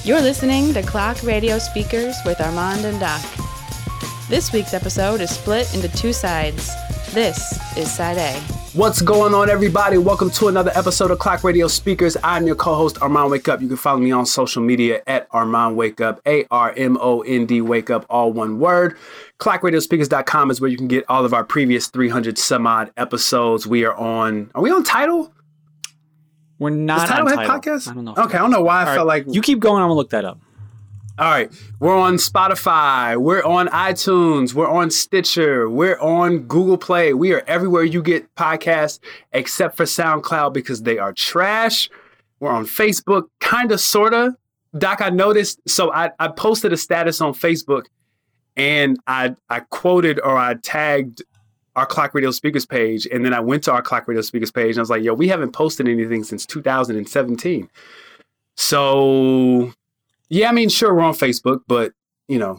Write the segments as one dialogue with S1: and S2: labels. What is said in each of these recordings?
S1: You're listening to Clock Radio Speakers with Armand and Doc. This week's episode is split into two sides. This is Side A.
S2: What's going on, everybody? Welcome to another episode of Clock Radio Speakers. I'm your co-host, Armand Wake Up. You can follow me on social media at Armand Wake Up, ARMOND Wake Up, all one word. ClockRadioSpeakers.com is where you can get all of our previous 300 some odd episodes. Are we on Tidal?
S3: We're not
S2: Tidal
S3: on
S2: Head
S3: Tidal.
S2: Podcast?
S3: I don't know.
S2: Okay, I don't know why I felt like...
S3: You keep going, I'm going to look that up.
S2: All right, we're on Spotify, we're on iTunes, we're on Stitcher, we're on Google Play. We are everywhere you get podcasts except for SoundCloud because they are trash. We're on Facebook, kind of, sort of. Doc, I noticed, so I posted a status on Facebook and I quoted or I tagged our Clock Radio Speakers page, and then I went to our Clock Radio Speakers page and I was like, yo, we haven't posted anything since 2017. So... yeah, I mean, sure, we're on Facebook, but, you know.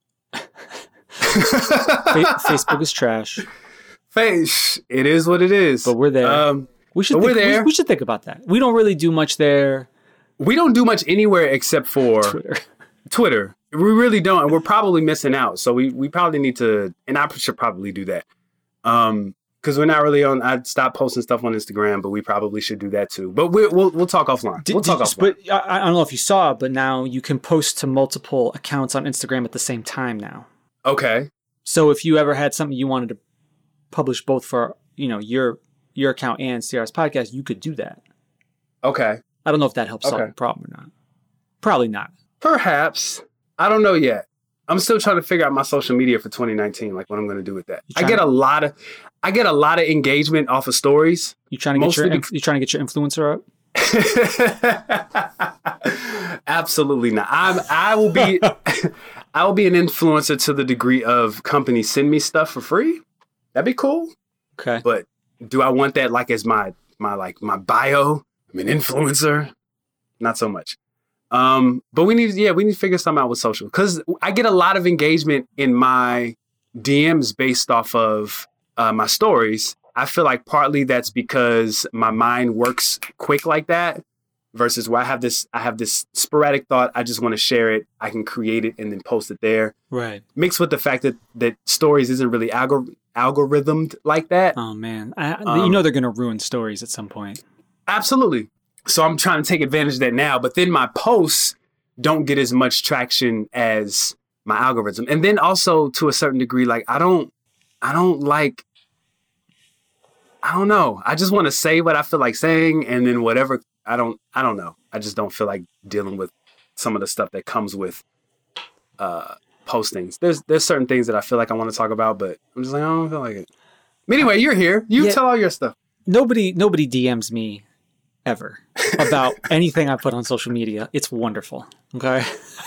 S3: Facebook is trash.
S2: It is what it is.
S3: But we're there. We should think about that. We don't really do much there.
S2: We don't do much anywhere except for Twitter. We really don't. And we're probably missing out. So we probably need to, and I should probably do that. Because we're not really on. I'd stop posting stuff on Instagram, but we probably should do that too. But we'll talk offline.
S3: But I don't know if you saw, but now you can post to multiple accounts on Instagram at the same time now.
S2: Okay.
S3: So if you ever had something you wanted to publish both for your account and CRS Podcast, you could do that.
S2: Okay.
S3: I don't know if that helps solve the problem or not. Probably not.
S2: Perhaps. I don't know yet. I'm still trying to figure out my social media for 2019, like what I'm going to do with that. I get a lot of engagement off of stories.
S3: You trying to get your influencer
S2: up? Absolutely not. I will be an influencer to the degree of companies send me stuff for free. That'd be cool.
S3: Okay.
S2: But do I want that like as my bio? I'm an influencer. Not so much. But we need to figure something out with social, because I get a lot of engagement in my DMs based off of my stories. I feel like partly that's because my mind works quick like that, versus where I have this sporadic thought. I just want to share it. I can create it and then post it there.
S3: Right. Mixed
S2: with the fact that stories isn't really algorithmed like that.
S3: Oh man, they're going to ruin stories at some point.
S2: Absolutely. So I'm trying to take advantage of that now, but then my posts don't get as much traction as my algorithm. And then also to a certain degree, like I don't know. I just want to say what I feel like saying, and then whatever, I don't know. I just don't feel like dealing with some of the stuff that comes with postings. There's certain things that I feel like I want to talk about, but I'm just like, I don't feel like it. But anyway, you're here. Tell all your stuff.
S3: Nobody DMs me ever about anything I put on social media. It's wonderful. Okay.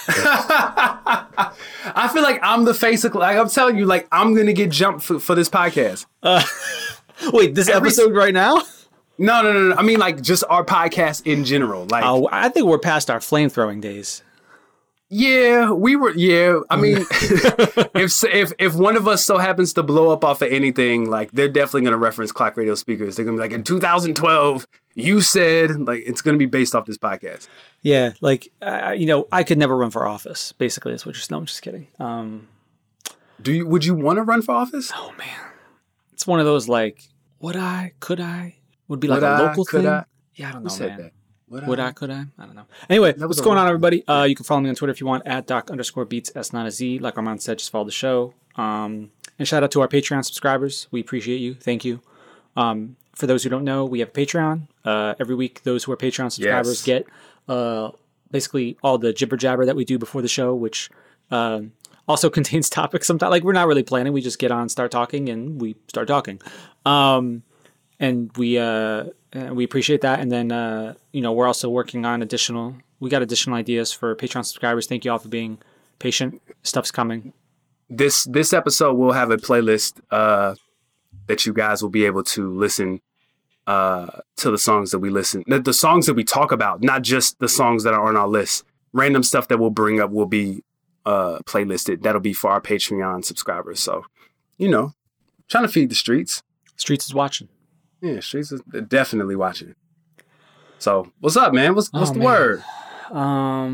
S2: I feel like I'm the face of, like I'm telling you, like I'm going to get jumped for this podcast.
S3: Wait, this episode right now?
S2: No. I mean, like just our podcast in general. Like,
S3: I think we're past our flamethrowing days.
S2: Yeah, we were. Yeah, I mean, if one of us so happens to blow up off of anything, like they're definitely going to reference Clock Radio Speakers. They're going to be like, in 2012, you said, like, it's going to be based off this podcast.
S3: Yeah, like I could never run for office. Basically, that's what you're. No, I'm just kidding.
S2: Would you want to run for office?
S3: Oh man, it's one of those like, could I? Would be like a local thing. Yeah, I don't know, man. That? Could I? I don't know. Anyway, what's going on, everybody? You can follow me on Twitter if you want, at Doc_Beats, S not a Z. Like Armand said, just follow the show. And shout out to our Patreon subscribers. We appreciate you. Thank you. For those who don't know, we have Patreon. Every week, those who are Patreon subscribers get basically all the jibber jabber that we do before the show, which also contains topics sometimes. Like, we're not really planning. We just get on, start talking, and we start talking. And we appreciate that. And then, we're also working on additional ideas for Patreon subscribers. Thank you all for being patient. Stuff's coming.
S2: This episode will have a playlist that you guys will be able to listen to the songs that we listen. The songs that we talk about, not just the songs that are on our list. Random stuff that we'll bring up will be playlisted. That'll be for our Patreon subscribers. So, trying to feed the streets.
S3: Streets is watching.
S2: Yeah, Streets is definitely watching. So, what's up, man? What's the word?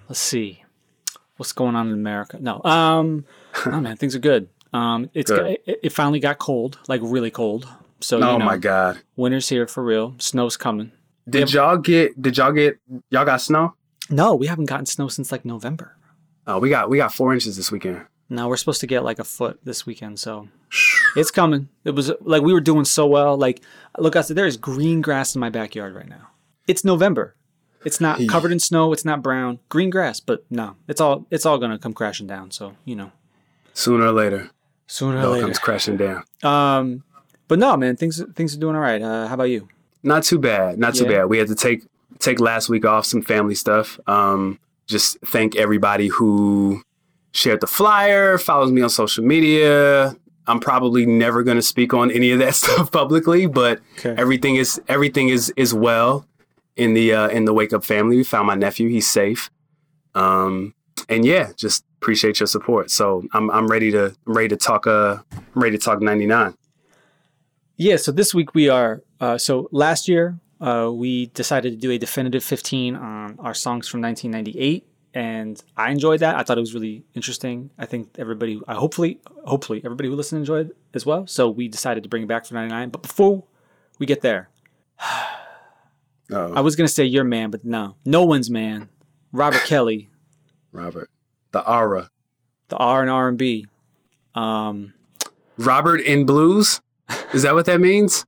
S3: Let's see. What's going on in America? No. Oh man, things are good. It finally got cold, like really cold. So
S2: my God.
S3: Winter's here for real. Snow's coming.
S2: Y'all got snow?
S3: No, we haven't gotten snow since like November.
S2: Oh, we got 4 inches this weekend.
S3: No, we're supposed to get like a foot this weekend, so it's coming. It was like we were doing so well. Like, look, I said there is green grass in my backyard right now. It's November. It's not covered in snow. It's not brown. Green grass, but no, it's all gonna come crashing down. So
S2: sooner or later,
S3: it all
S2: comes crashing down.
S3: But no, man, things are doing all right. How about you?
S2: Not too bad. Too bad. We had to take last week off, some family stuff. Just thank everybody who shared the flyer, follows me on social media. I'm probably never going to speak on any of that stuff publicly, but everything is well in the Wake Up family. We found my nephew; he's safe. And yeah, just appreciate your support. So I'm ready to talk. I'm ready to talk 99.
S3: Yeah. So this week we are. So last year we decided to do a definitive 15 on our songs from 1998. And I enjoyed that. I thought it was really interesting. I think everybody, hopefully everybody who listened enjoyed it as well. So we decided to bring it back for 99. But before we get there, I was going to say your man, but no one's man. Robert Kelly.
S2: Robert. The Aura.
S3: The R and R&B.
S2: Robert in blues? Is that what that means?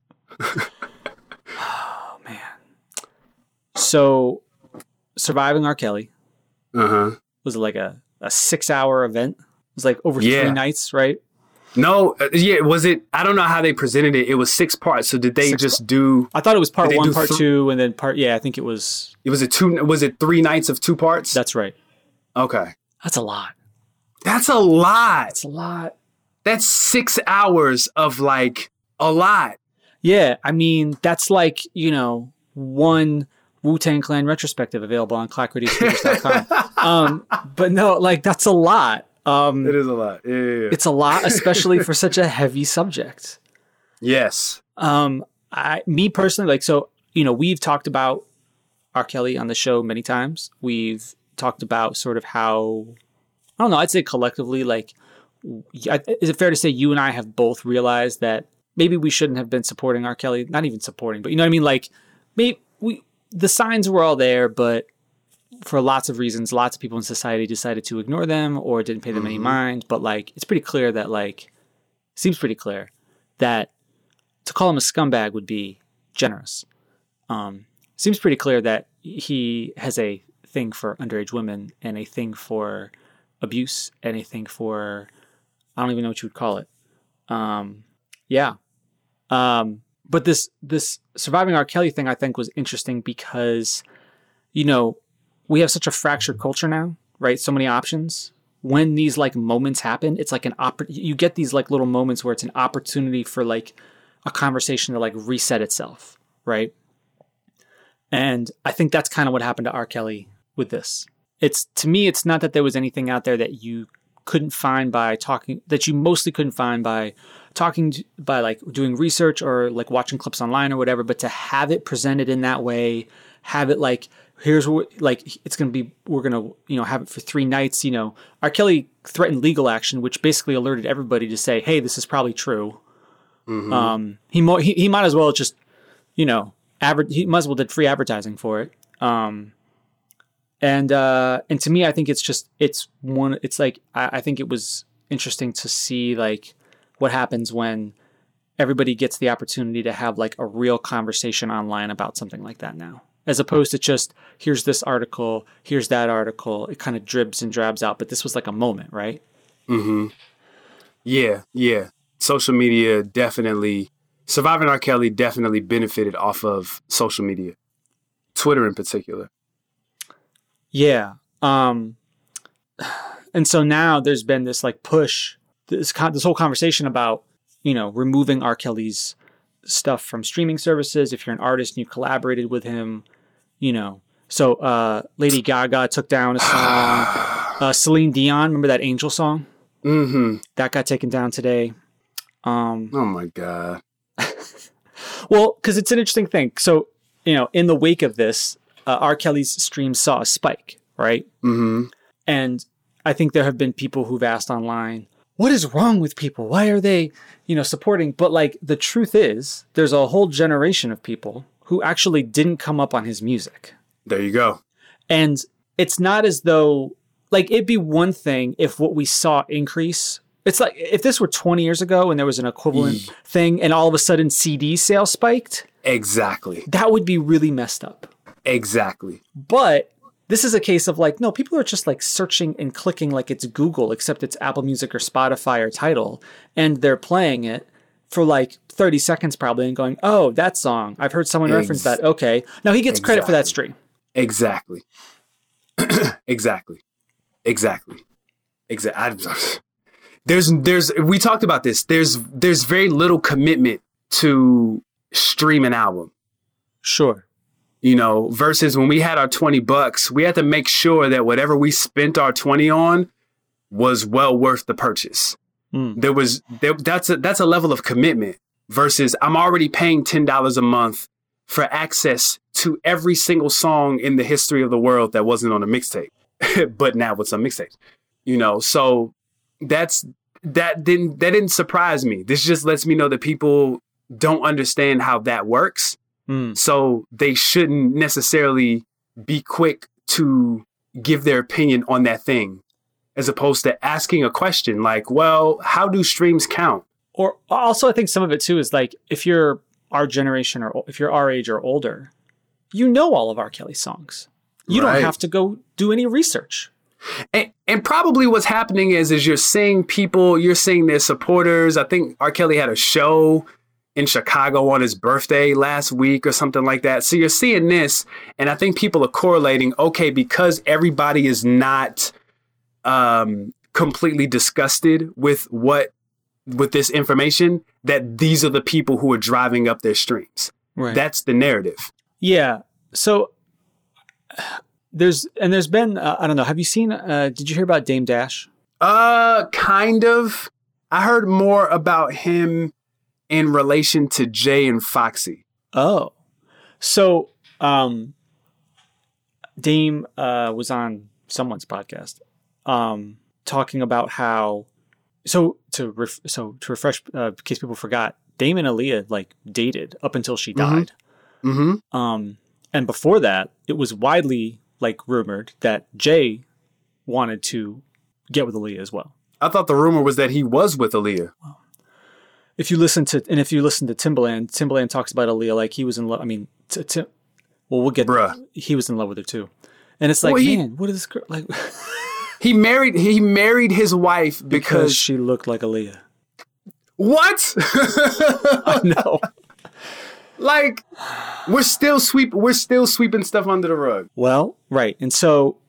S3: Oh, man. So, Surviving R. Kelly. Was it like a 6-hour event? It was like over 3 nights, right?
S2: No, was it? I don't know how they presented it. It was 6 parts. So did they do?
S3: I thought it was part 1, part 2, and then part. Yeah, I think it was.
S2: Was it 3 nights of 2 parts?
S3: That's right.
S2: Okay,
S3: that's a lot.
S2: That's a lot.
S3: That's a lot.
S2: That's 6 hours of like a lot.
S3: Yeah, I mean that's like one Wu-Tang Clan retrospective available on clockradiospeakers.com. But no, like that's a lot.
S2: It is a lot. Yeah.
S3: It's a lot, especially for such a heavy subject.
S2: Yes.
S3: Me personally, like, so, we've talked about R. Kelly on the show many times. We've talked about sort of how, I don't know, I'd say collectively, like, is it fair to say you and I have both realized that maybe we shouldn't have been supporting R. Kelly? Not even supporting, but you know what I mean? Like, maybe the signs were all there, but for lots of reasons, lots of people in society decided to ignore them or didn't pay them any mind. But like, it's pretty clear that seems pretty clear that to call him a scumbag would be generous. Seems pretty clear that he has a thing for underage women and a thing for abuse and a thing for, I don't even know what you would call it. But this Surviving R. Kelly thing, I think, was interesting because, we have such a fractured culture now, right? So many options. When these like moments happen, it's like you get these like little moments where it's an opportunity for like a conversation to like reset itself, right? And I think that's kind of what happened to R. Kelly with this. To me, it's not that there was anything out there that you couldn't find by talking, that you mostly couldn't find by talking, by like doing research or like watching clips online or whatever, but to have it presented in that way, have it like, here's what, like, it's going to be, we're going to, have it for 3 nights, R. Kelly threatened legal action, which basically alerted everybody to say, hey, this is probably true. Mm-hmm. He might as well just, he might as well did free advertising for it. And to me, I think I think it was interesting to see like what happens when everybody gets the opportunity to have like a real conversation online about something like that now, as opposed to just, here's this article, here's that article. It kind of dribs and drabs out, but this was like a moment, right?
S2: Mm-hmm. Yeah. Social media definitely, Surviving R. Kelly definitely benefited off of social media, Twitter in particular.
S3: Yeah. And so now there's been this like push, this whole conversation about, removing R. Kelly's stuff from streaming services. If you're an artist and you collaborated with him, so Lady Gaga took down a song. Celine Dion, remember that Angel song?
S2: Mm-hmm.
S3: That got taken down today.
S2: Oh my God.
S3: Well, because it's an interesting thing. So, in the wake of this, R. Kelly's streams saw a spike, right?
S2: Mm-hmm.
S3: And I think there have been people who've asked online, what is wrong with people? Why are they, supporting? But like the truth is, there's a whole generation of people who actually didn't come up on his music.
S2: There you go.
S3: And it's not as though, like, it'd be one thing if what we saw increase. It's like if this were 20 years ago and there was an equivalent thing and all of a sudden CD sales spiked.
S2: Exactly.
S3: That would be really messed up.
S2: Exactly.
S3: But this is a case of like, no, people are just like searching and clicking like it's Google, except it's Apple Music or Spotify or Tidal. And they're playing it for like 30 seconds probably and going, oh, that song. I've heard someone reference that. Okay. Now he gets credit for that stream.
S2: Exactly. Exactly. We talked about this. There's very little commitment to stream an album.
S3: Sure.
S2: Versus when we had our $20, we had to make sure that whatever we spent our 20 on was well worth the purchase. That's a level of commitment versus I'm already paying $10 a month for access to every single song in the history of the world that wasn't on a mixtape, but now it's on mixtape. So that didn't surprise me. This just lets me know that people don't understand how that works. So they shouldn't necessarily be quick to give their opinion on that thing, as opposed to asking a question like, well, how do streams count?
S3: Or also, I think some of it too is like, if you're our generation or if you're our age or older, all of R. Kelly songs. You don't have to go do any research.
S2: And probably what's happening is you're seeing people, you're seeing their supporters. I think R. Kelly had a show in Chicago on his birthday last week or something like that. So you're seeing this, and I think people are correlating, okay, because everybody is not completely disgusted with this information, that these are the people who are driving up their streams. Right. That's the narrative.
S3: Yeah. So there's been, I don't know, have you seen, did you hear about Dame Dash?
S2: Kind of. I heard more about him in relation to Jay and Foxy.
S3: Oh. So, Dame was on someone's podcast talking about how, to refresh, in case people forgot, Dame and Aaliyah like dated up until she died.
S2: Mm-hmm.
S3: And before that, it was widely like rumored that Jay wanted to get with Aaliyah as well.
S2: I thought the rumor was that he was with Aaliyah.
S3: Wow. If you listen to Timbaland talks about Aaliyah like he was in love. I mean, we'll get. He was in love with her too, and it's like, man, what is this girl like?
S2: He married his wife because
S3: she looked like Aaliyah.
S2: What?
S3: I know.
S2: Like, we're still sweeping stuff under the rug.
S3: Well, right, and so,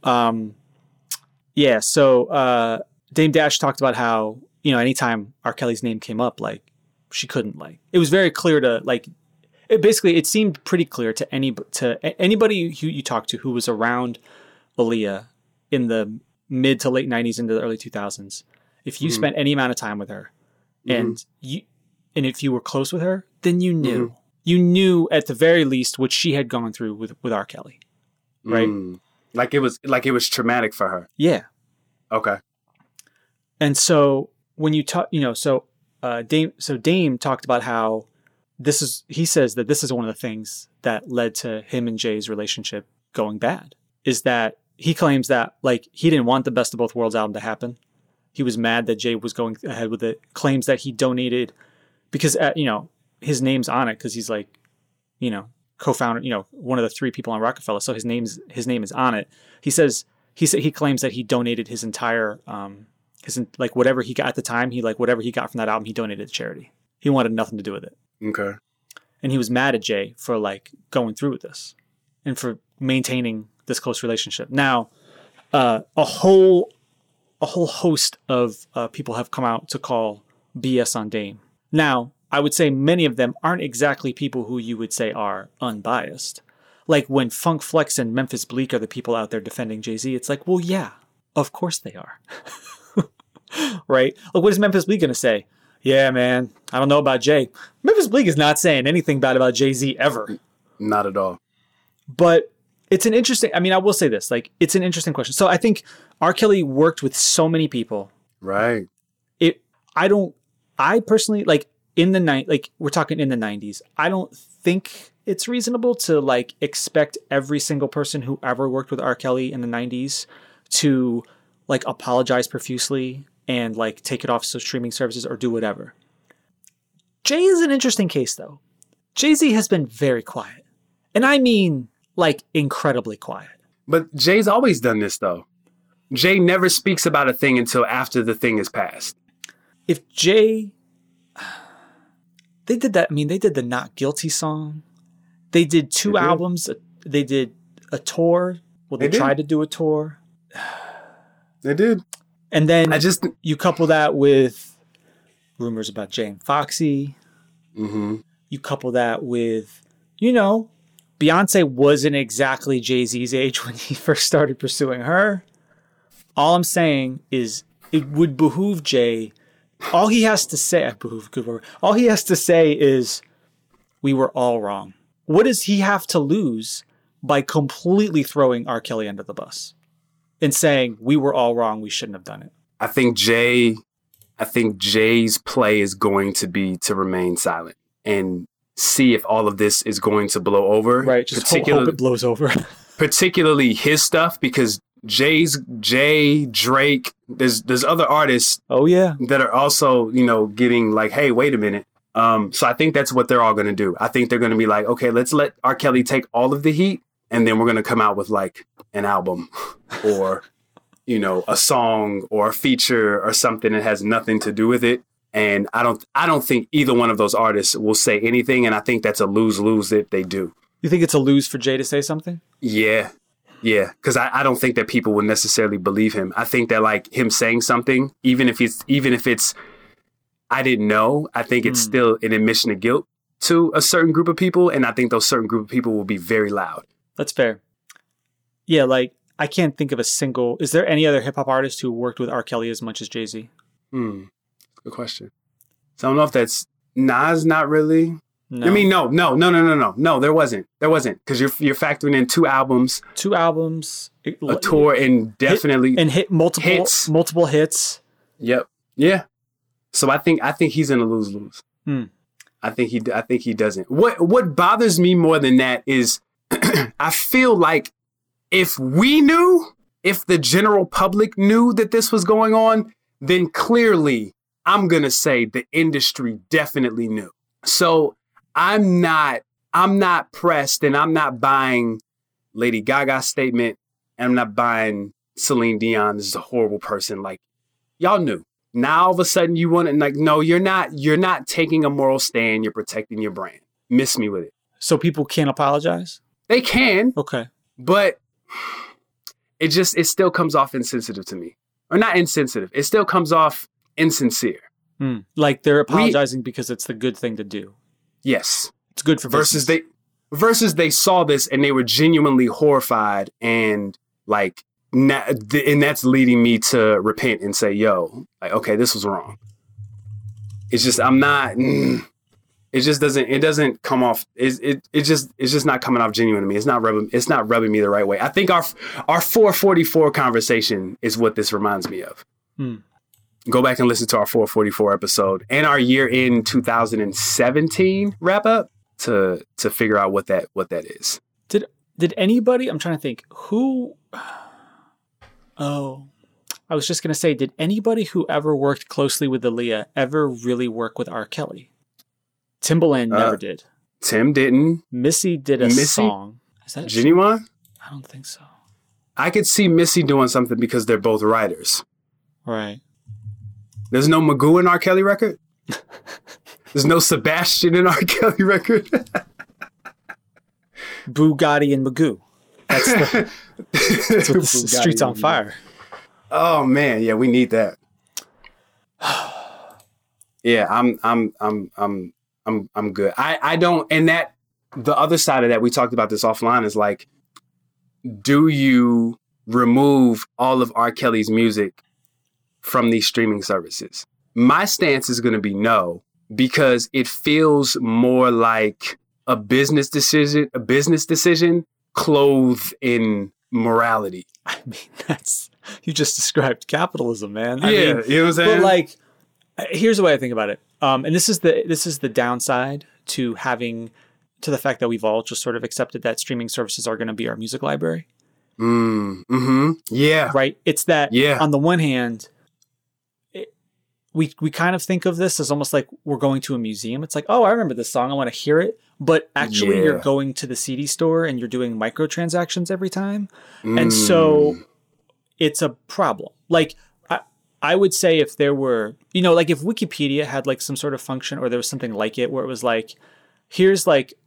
S3: Dame Dash talked about how anytime R. Kelly's name came up, like. She couldn't it was very clear to it seemed pretty clear to anybody who you talked to who was around Aaliyah in the mid to late 90s into the early 2000s. If you spent any amount of time with her and if you were close with her, then you knew at the very least what she had gone through with R. Kelly. Right?
S2: Like it was traumatic for her.
S3: Yeah.
S2: Okay.
S3: And so when you talk, Dame talked about how he says that this is one of the things that led to him and Jay's relationship going bad, is that he claims that he didn't want the Best of Both Worlds album to happen. He was mad that Jay was going ahead with it, claims that he donated because, his name's on it because he's co-founder, one of the 3 people on Rockefeller. So his name is on it. He claims that he donated his entire, whatever he got at the time, whatever he got from that album, he donated to charity. He wanted nothing to do with it.
S2: Okay.
S3: And he was mad at Jay for going through with this and for maintaining this close relationship. Now, a whole host of people have come out to call BS on Dame. Now, I would say many of them aren't exactly people who you would say are unbiased. Like when Funk Flex and Memphis Bleek are the people out there defending Jay-Z, it's like, well, yeah, of course they are. Right? Like, what is Memphis Bleek going to say? Yeah, man, I don't know about Jay. Memphis Bleek is not saying anything bad about Jay-Z ever.
S2: Not at all.
S3: But It's an interesting, I mean, I will say this, like, it's an interesting question. So I think R. Kelly worked with so many people.
S2: Right.
S3: I personally, like, we're talking in the 90s, I don't think it's reasonable to, like, expect every single person who ever worked with R. Kelly in the 90s to, like, apologize profusely and, like, take it off streaming services or do whatever. Jay is an interesting case, though. Jay-Z has been very quiet. And I mean, like, incredibly quiet.
S2: But Jay's always done this, though. Jay never speaks about a thing until after the thing is passed.
S3: If Jay... They did that. I mean, they did the Not Guilty song. They did two albums. They did a tour. Well, they tried to do a tour.
S2: They did.
S3: And then you couple that with rumors about Jay and Foxy.
S2: Mm-hmm.
S3: You couple that with, Beyonce wasn't exactly Jay-Z's age when he first started pursuing her. All I'm saying is it would behoove Jay. All he has to say is we were all wrong. What does he have to lose by completely throwing R. Kelly under the bus and saying we were all wrong, we shouldn't have done it?
S2: I think Jay's play is going to be to remain silent and see if all of this is going to blow over.
S3: Right, just hope it blows over.
S2: Particularly his stuff, because Jay, Drake, there's other artists that are also, getting like, hey, wait a minute. So I think that's what they're all going to do. I think they're going to be like, okay, let's let R. Kelly take all of the heat, and then we're going to come out with like an album or, a song or a feature or something that has nothing to do with it. And I don't think either one of those artists will say anything. And I think that's a lose-lose if they do.
S3: You think it's a lose for Jay to say something?
S2: Yeah. Yeah, because I don't think that people would necessarily believe him. I think that like him saying something, even if it's I didn't know, I think it's still an admission of guilt to a certain group of people, and I think those certain group of people will be very loud.
S3: That's fair. Yeah, like I can't think of a single. Is there any other hip hop artist who worked with R. Kelly as much as Jay-Z?
S2: Good question. So I don't know if that's Nas. Not really. No. I mean, no, there wasn't, because you're factoring in two albums, a tour, and definitely
S3: multiple hits.
S2: Yep. Yeah. So I think he's in a lose-lose. I think he doesn't. What bothers me more than that is I feel like if the general public knew that this was going on, then clearly I'm going to say the industry definitely knew. So I'm not pressed, and I'm not buying Lady Gaga's statement, and I'm not buying Celine Dion is a horrible person. Like, y'all knew. Now all of a sudden you want to, like, no, you're not taking a moral stand. You're protecting your brand. Miss me with it.
S3: So people can't apologize?
S2: They can.
S3: Okay.
S2: But it still comes off insensitive to me. Or not insensitive. It still comes off insincere.
S3: Like they're apologizing because it's the good thing to do.
S2: Yes.
S3: It's good for business.
S2: Versus they saw this and they were genuinely horrified, and like, and that's leading me to repent and say, yo, like, okay, this was wrong. It's just, it doesn't come off. It's just not coming off genuine to me. It's not rubbing me the right way. I think our 444 conversation is what this reminds me of. Go back and listen to our 444 episode and our year in 2017 wrap up to figure out what that is.
S3: Did anybody, I'm trying to think who, I was just going to say, did anybody who ever worked closely with Aaliyah ever really work with R. Kelly? Timbaland never did.
S2: Tim didn't.
S3: Missy did a song. Is that
S2: Genuine?
S3: I don't think so.
S2: I could see Missy doing something because they're both writers.
S3: Right.
S2: There's no Magoo in R. Kelly record? There's no Sebastian in R. Kelly record?
S3: Bugatti and Magoo. That's what the Streets on Fire.
S2: Oh man, yeah, we need that. Yeah, I'm good. I don't, and that the other side of that, we talked about this offline, is like, do you remove all of R. Kelly's music from these streaming services? My stance is going to be no, because it feels more like a business decision clothed in morality.
S3: I mean, you just described capitalism, man.
S2: I mean, you know what I'm saying?
S3: But like, here's the way I think about it. And this is the downside to the fact that we've all just sort of accepted that streaming services are going to be our music library.
S2: Yeah.
S3: Right. It's that on the one hand, we kind of think of this as almost like we're going to a museum. It's like, oh, I remember this song. I want to hear it. But actually you're going to the CD store and you're doing microtransactions every time. And so it's a problem. Like I would say if there were, like if Wikipedia had like some sort of function or there was something like it where it was like, here's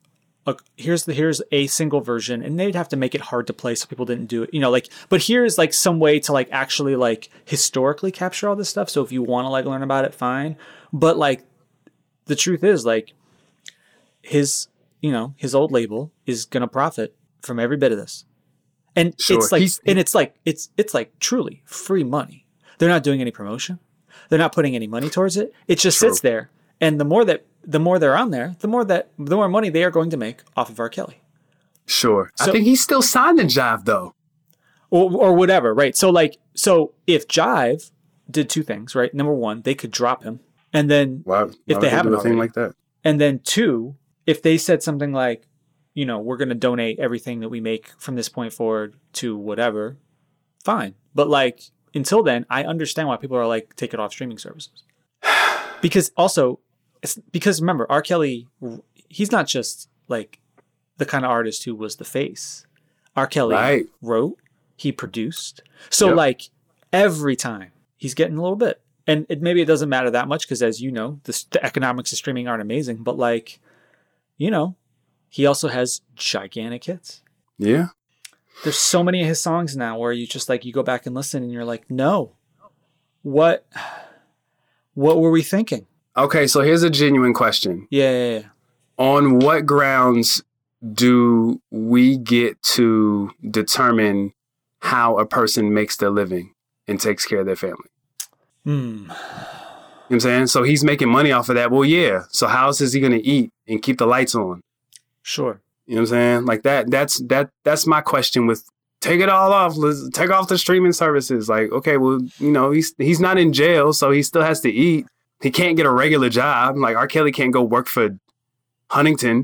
S3: a single version, and they'd have to make it hard to play so people didn't do it, but here's like some way to like actually like historically capture all this stuff. So if you want to like learn about it, fine. But like the truth is like his old label is going to profit from every bit of this. And it's like, it's like truly free money. They're not doing any promotion. They're not putting any money towards it. It just sits there. And the more they're on there, the more money they are going to make off of R. Kelly.
S2: Sure. So, I think he's still signed to Jive though.
S3: Or whatever, right? So if Jive did two things, right? Number one, they could drop him. And then if they haven't
S2: a thing like that.
S3: And then two, if they said something like, we're going to donate everything that we make from this point forward to whatever, fine. But like until then, I understand why people are like, take it off streaming services. Because remember, R. Kelly, he's not just like the kind of artist who was the face. R. Kelly wrote, he produced. So like every time he's getting a little bit. And maybe it doesn't matter that much because as you know, the economics of streaming aren't amazing. But like, he also has gigantic hits.
S2: Yeah.
S3: There's so many of his songs now where you just like, you go back and listen and you're like, no, what were we thinking?
S2: Okay, so here's a genuine question.
S3: Yeah.
S2: On what grounds do we get to determine how a person makes their living and takes care of their family? You know what I'm saying? So he's making money off of that. Well, yeah. So how else is he going to eat and keep the lights on?
S3: Sure.
S2: You know what I'm saying? Like that's my question with take it all off. Let's take off the streaming services. Like, okay, well, he's not in jail, so he still has to eat. He can't get a regular job. Like R. Kelly can't go work for Huntington.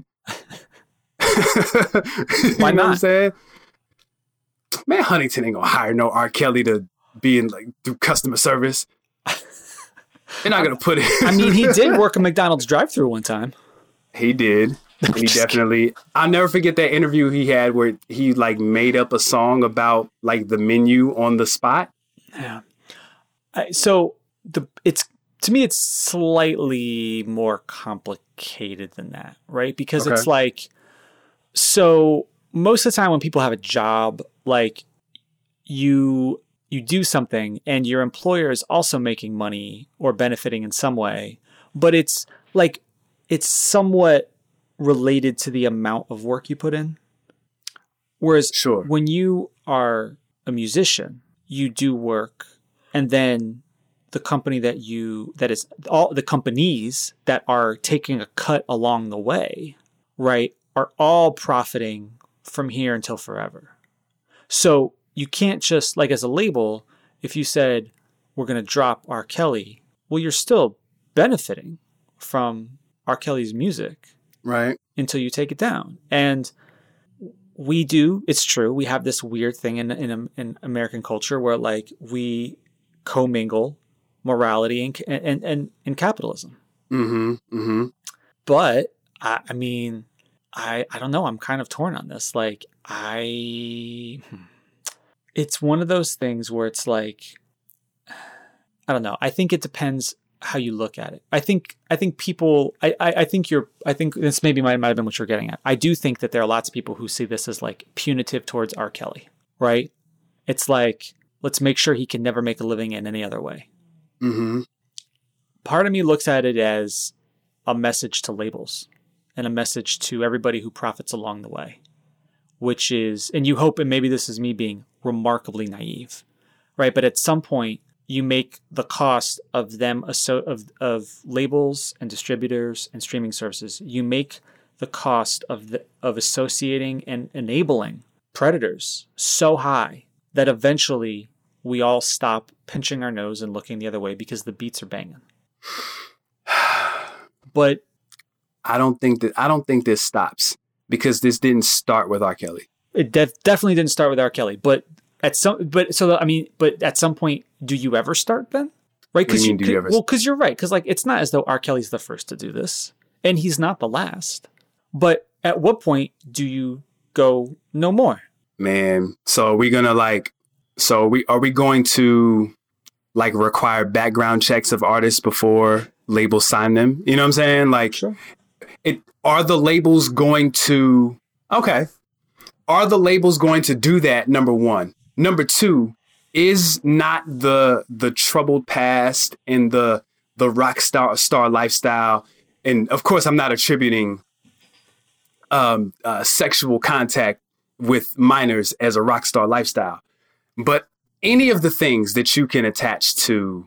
S3: Why not?
S2: What I'm saying? Man, Huntington ain't gonna hire no R. Kelly to be in like through customer service. They're not gonna put it.
S3: I mean, he did work a McDonald's drive-thru one time.
S2: He did. He definitely. I'll never forget that interview he had where he like made up a song about like the menu on the spot.
S3: Yeah. To me, it's slightly more complicated than that, right? Because it's like, so most of the time when people have a job, like you do something and your employer is also making money or benefiting in some way, but it's like, it's somewhat related to the amount of work you put in. Whereas when you are a musician, you do work and then the company that is all the companies that are taking a cut along the way, right, are all profiting from here until forever. So you can't just like as a label, if you said we're going to drop R. Kelly, well, you're still benefiting from R. Kelly's music,
S2: right,
S3: until you take it down. And it's true. We have this weird thing in American culture where like we commingle morality and capitalism. But I mean, I don't know. I'm kind of torn on this. Like it's one of those things where it's like, I don't know. I think it depends how you look at it. I think people, I think this maybe might have been what you're getting at. I do think that there are lots of people who see this as like punitive towards R. Kelly, right? It's like, let's make sure he can never make a living in any other way. Part of me looks at it as a message to labels and a message to everybody who profits along the way, which is, and you hope, and maybe this is me being remarkably naive, right? But at some point you make the cost of them, of labels and distributors and streaming services, you make the cost of associating and enabling predators so high that eventually we all stop pinching our nose and looking the other way because the beats are banging. But
S2: I don't think this stops because this didn't start with R. Kelly.
S3: It definitely didn't start with R. Kelly, but at some point, do you ever start, Ben? Right? Because you're right. Because like it's not as though R. Kelly's the first to do this, and he's not the last. But at what point do you go no more?
S2: Man, so are we going to like require background checks of artists before labels sign them? You know what I'm saying? Like,
S3: sure.
S2: Are the labels going to do that? Number one. Number two, is not the troubled past and the rock star lifestyle. And of course, I'm not attributing sexual contact with minors as a rock star lifestyle, but any of the things that you can attach to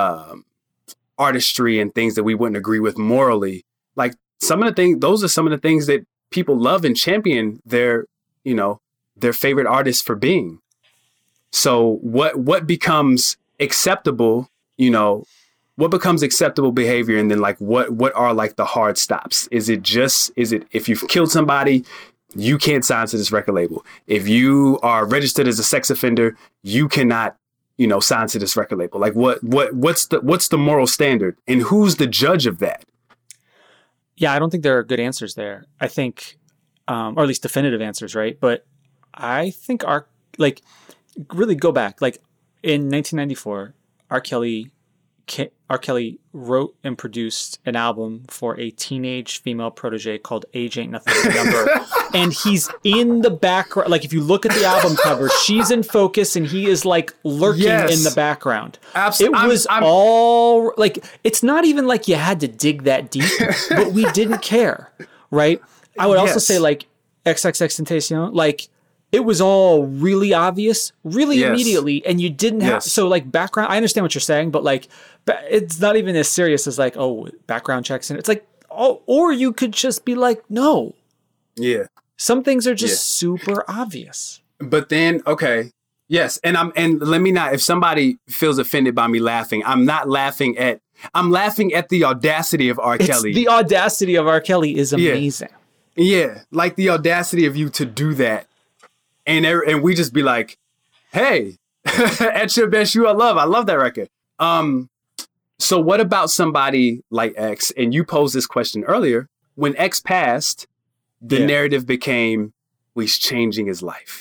S2: artistry and things that we wouldn't agree with morally, like those are some of the things that people love and champion their favorite artists for being. So what becomes acceptable, what becomes acceptable behavior? And then like, what are like the hard stops? Is it if you've killed somebody, you can't sign to this record label. If you are registered as a sex offender, you cannot, sign to this record label. Like what's the moral standard and who's the judge of that?
S3: Yeah, I don't think there are good answers there. I think, or at least definitive answers, right? But I think really go back. Like in 1994, R. Kelly wrote and produced an album for a teenage female protege called Age Ain't Nothing But a Number. And he's in the background. Like if you look at the album cover, she's in focus and he is like lurking in the background.
S2: Absolutely.
S3: It was all like, it's not even like you had to dig that deep, but we didn't care. Right. I would also say like XXXTentacion, like it was all really obvious, really immediately. And you didn't have, so like background, I understand what you're saying, but like, it's not even as serious as like, oh, background checks. And it's like, oh, or you could just be like, no.
S2: Yeah.
S3: Some things are just super obvious.
S2: But then, okay. Yes. And let me not, if somebody feels offended by me laughing, I'm laughing at the audacity of R. Kelly.
S3: The audacity of R. Kelly is amazing.
S2: Yeah. Like the audacity of you to do that. And we just be like, hey, at your best, you are love. I love that record. So what about somebody like X? And you posed this question earlier. When X passed, the narrative became, he's changing his life.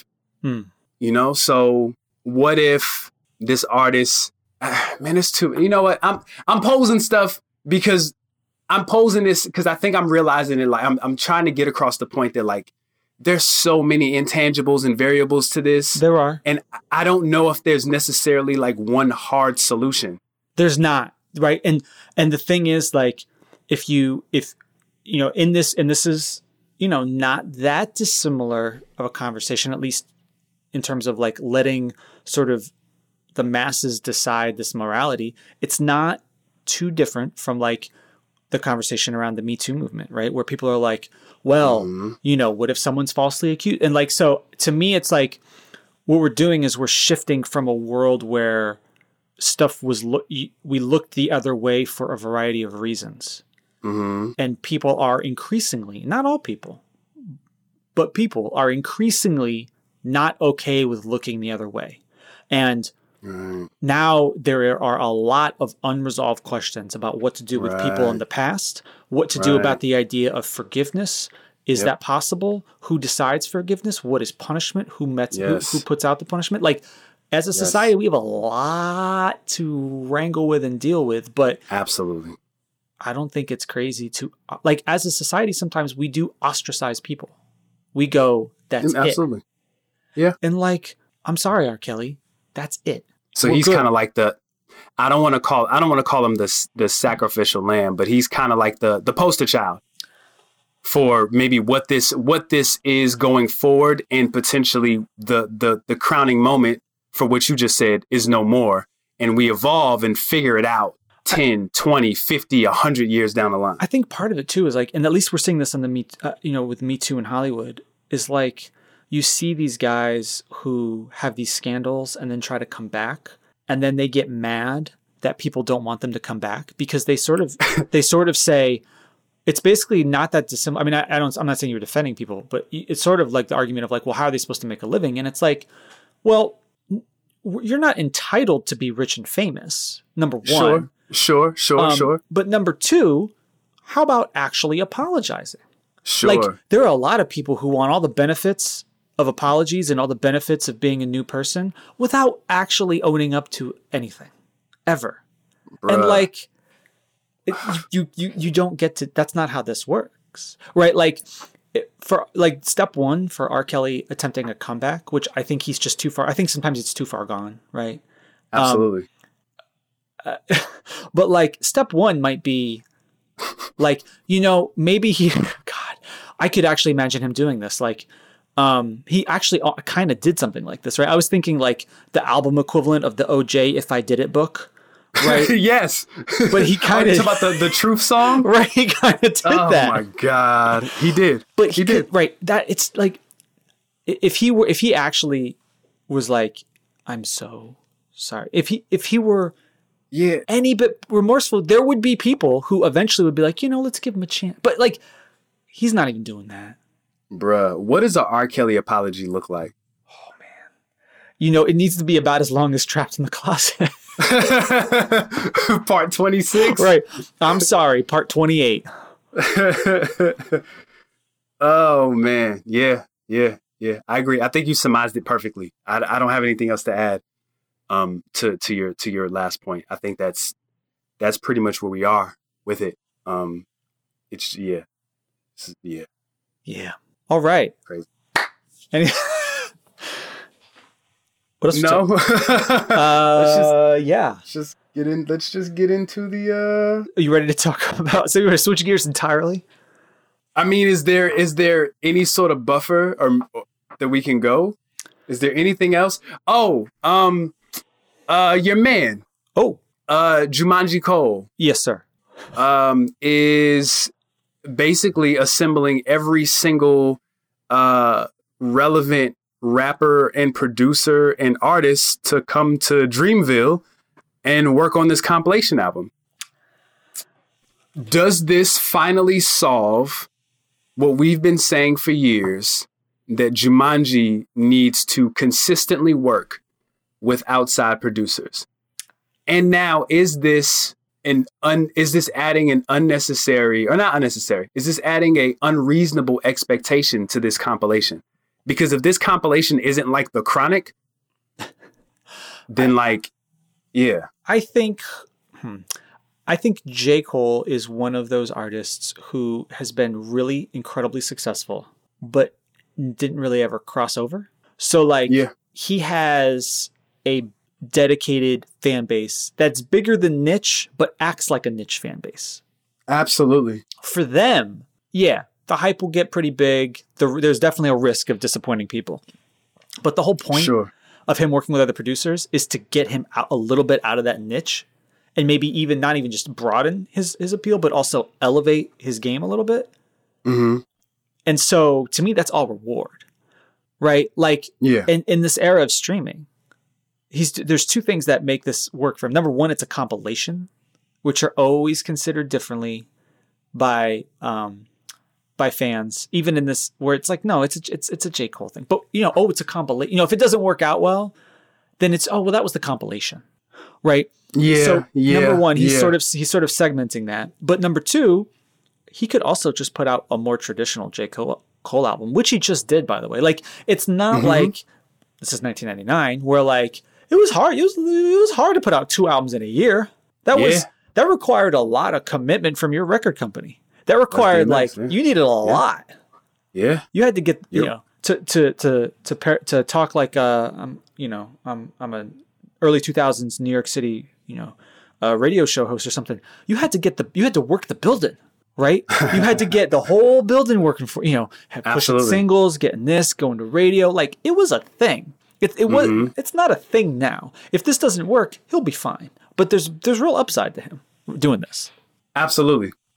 S2: So what if this artist, it's too, you know what? I'm posing stuff because I'm posing this because I think I'm realizing it. Like I'm trying to get across the point that like, there's so many intangibles and variables to this. There are. And I don't know if there's necessarily like one hard solution.
S3: There's not, right? And the thing is like, if in this is, not that dissimilar of a conversation, at least in terms of like letting sort of the masses decide this morality, it's not too different from like the conversation around the Me Too movement, right? Where people are like, well, what if someone's falsely accused? And like, so to me, it's like what we're doing is we're shifting from a world where stuff was, we looked the other way for a variety of reasons. And people are increasingly, not all people, but people are increasingly not okay with looking the other way. And now there are a lot of unresolved questions about what to do with people in the past, what to do about the idea of forgiveness. Is that possible? Who decides forgiveness? What is punishment? Who puts out the punishment? Like, as a society, we have a lot to wrangle with and deal with, but
S2: absolutely,
S3: I don't think it's crazy to, like, as a society, sometimes we do ostracize people. We go, that's
S2: absolutely. Yeah.
S3: And like, I'm sorry, R. Kelly, that's it.
S2: So he's kind of like I don't want to call him the sacrificial lamb, but he's kind of like the poster child for maybe what this is going forward, and potentially the crowning moment for what you just said is no more. And we evolve and figure it out 10, 20, 50, 100 years down the line.
S3: I think part of it too is like, and at least we're seeing this on the with Me Too in Hollywood, is like you see these guys who have these scandals and then try to come back, and then they get mad that people don't want them to come back because they sort of say, it's basically not that dissimilar. I mean, I'm not saying you're defending people, but it's sort of like the argument of like, well, how are they supposed to make a living? And it's like, well, you're not entitled to be rich and famous, number one.
S2: Sure.
S3: But number two, how about actually apologizing?
S2: Sure.
S3: Like, there are a lot of people who want all the benefits of apologies and all the benefits of being a new person without actually owning up to anything, ever. Bruh. And like, you don't get to. That's not how this works, right? Like, for like step one for R. Kelly attempting a comeback, which I think he's just too far. I think sometimes it's too far gone, right?
S2: Absolutely.
S3: But like step one might be like, you know, maybe I could actually imagine him doing this. Like, he actually kind of did something like this, right? I was thinking like the album equivalent of the OJ If I Did It book, right?
S2: Yes.
S3: But he kind of
S2: about the Truth song,
S3: right? He kind of did that.
S2: Oh my God, he did.
S3: But he did, right? That it's like if he actually was like, I'm so sorry. If he were any bit remorseful, there would be people who eventually would be like, you know, let's give him a chance. But like, he's not even doing that.
S2: Bruh, what does an R. Kelly apology look like?
S3: Oh, man. You know, it needs to be about as long as Trapped in the Closet.
S2: Part 26?
S3: Right. I'm sorry, part 28.
S2: Oh, man. Yeah. I agree. I think you surmised it perfectly. I don't have anything else to add to your last point. I think that's pretty much where we are with it.
S3: Yeah. All right.
S2: Crazy.
S3: What else?
S2: No. Let's just get into the.
S3: Are you ready to talk about? So we're gonna switch gears entirely.
S2: I mean, is there any sort of buffer or that we can go? Is there anything else? Oh, your man.
S3: Oh,
S2: Jumanji Cole.
S3: Yes, sir.
S2: Is basically assembling every single relevant rapper and producer and artist to come to Dreamville and work on this compilation album. Does this finally solve what we've been saying for years, that Jumanji needs to consistently work with outside producers? And now, is this adding an unnecessary, or not unnecessary, is this adding a unreasonable expectation to this compilation? Because if this compilation isn't like The Chronic, then
S3: I think J. Cole is one of those artists who has been really incredibly successful, but didn't really ever cross over. So he has a dedicated fan base that's bigger than niche, but acts like a niche fan base.
S2: Absolutely.
S3: For them, the hype will get pretty big. There's definitely a risk of disappointing people. But the whole point of him working with other producers is to get him out a little bit out of that niche, and maybe even not even just broaden his appeal, but also elevate his game a little bit.
S2: Mm-hmm.
S3: And so to me, that's all reward, right? Like in this era of streaming, there's two things that make this work for him. Number one, it's a compilation, which are always considered differently by fans, even in this where it's like, no, it's a J. Cole thing. But it's a compilation. If it doesn't work out well, then it's that was the compilation, right?
S2: Yeah.
S3: So number one, he's sort of segmenting that. But number two, he could also just put out a more traditional J. Cole album, which he just did, by the way. Like, it's not like this is 1999, where like it was hard. It was hard to put out 2 albums in a year. That required a lot of commitment from your record company. That required you needed a lot.
S2: Yeah,
S3: you had to get to talk like I'm an early 2000s New York City radio show host or something. You had to work the building, right? You had to get the whole building working for pushing singles, getting this, going to radio. Like, it was a thing. It was. It's not a thing now. If this doesn't work, he'll be fine. But there's real upside to him doing this.
S2: Absolutely.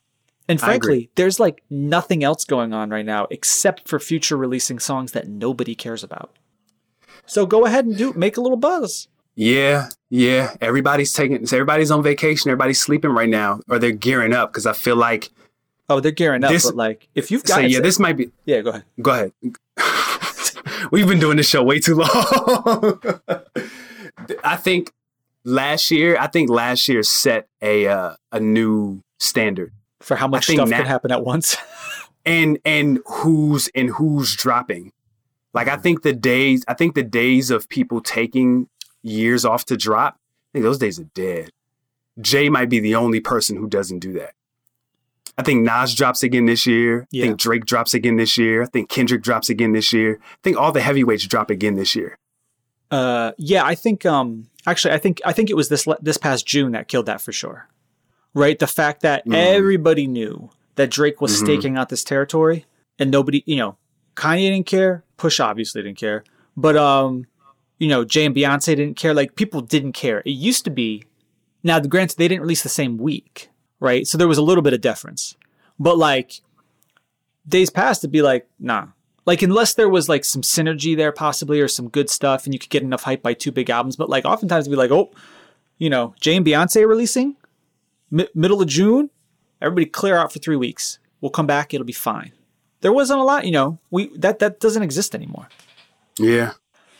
S3: And frankly, there's like nothing else going on right now except for Future releasing songs that nobody cares about. So go ahead and make a little buzz.
S2: Yeah. Everybody's on vacation. Everybody's sleeping right now, or they're gearing up, because I feel like.
S3: Oh, they're gearing up, but like if you've got.
S2: So this might be.
S3: Yeah, go ahead.
S2: Go ahead. We've been doing this show way too long. I think last year set a new standard
S3: for how much stuff can happen at once.
S2: and who's dropping. Like I think the days of people taking years off to drop, I think those days are dead. Jay might be the only person who doesn't do that. I think Nas drops again this year. Yeah. I think Drake drops again this year. I think Kendrick drops again this year. I think all the heavyweights drop again this year.
S3: Yeah, I think actually I think it was this past June that killed that for sure. Right? The fact that everybody knew that Drake was staking out this territory, and nobody, Kanye didn't care, Push obviously didn't care, but Jay and Beyonce didn't care. Like people didn't care. It used to be. Now, granted, they didn't release the same week, right? So there was a little bit of deference, but like days past, it'd be like, nah. Like unless there was like some synergy there possibly, or some good stuff, and you could get enough hype by 2 big albums. But like oftentimes it'd be like, Jay and Beyonce are releasing middle of June. Everybody clear out for 3 weeks. We'll come back. It'll be fine. There wasn't a lot, that doesn't exist anymore.
S2: Yeah.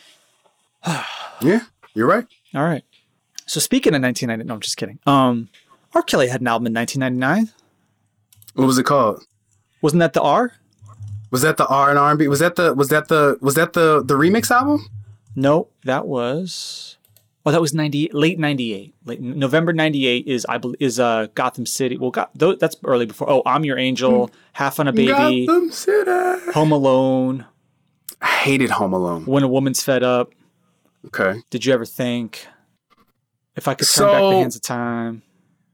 S2: Yeah, you're right.
S3: All right. So speaking of 1990, no, I'm just kidding. R. Kelly had an album in 1999.
S2: What was it called?
S3: Wasn't that the R?
S2: Was that the R and R&B? Was that the remix album?
S3: No, that was. Oh, that was late 98. November 98 is Gotham City. Well, that's early before. Oh, I'm Your Angel, Half on a Baby,
S2: Gotham City,
S3: Home Alone.
S2: I hated Home Alone.
S3: When a Woman's Fed Up.
S2: Okay.
S3: Did You Ever Think? If I Could Turn Back the Hands of Time.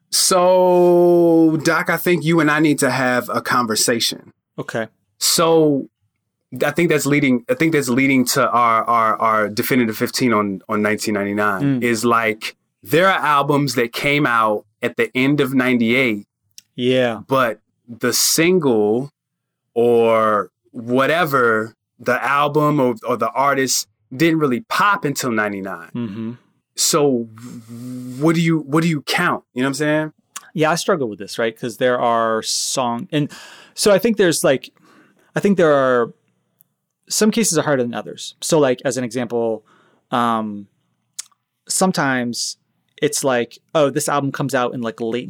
S2: So, Doc, I think you and I need to have a conversation.
S3: Okay.
S2: So, I think that's leading to our definitive 15 on 1999 is like there are albums that came out at the end of 98.
S3: Yeah.
S2: But the single or whatever, the album or the artist didn't really pop until 99. Mm-hmm. So what do you count? You know what I'm saying?
S3: Yeah, I struggle with this, right? Because there are songs. And so I think there are some cases are harder than others. So like, as an example, sometimes it's like, oh, this album comes out in like late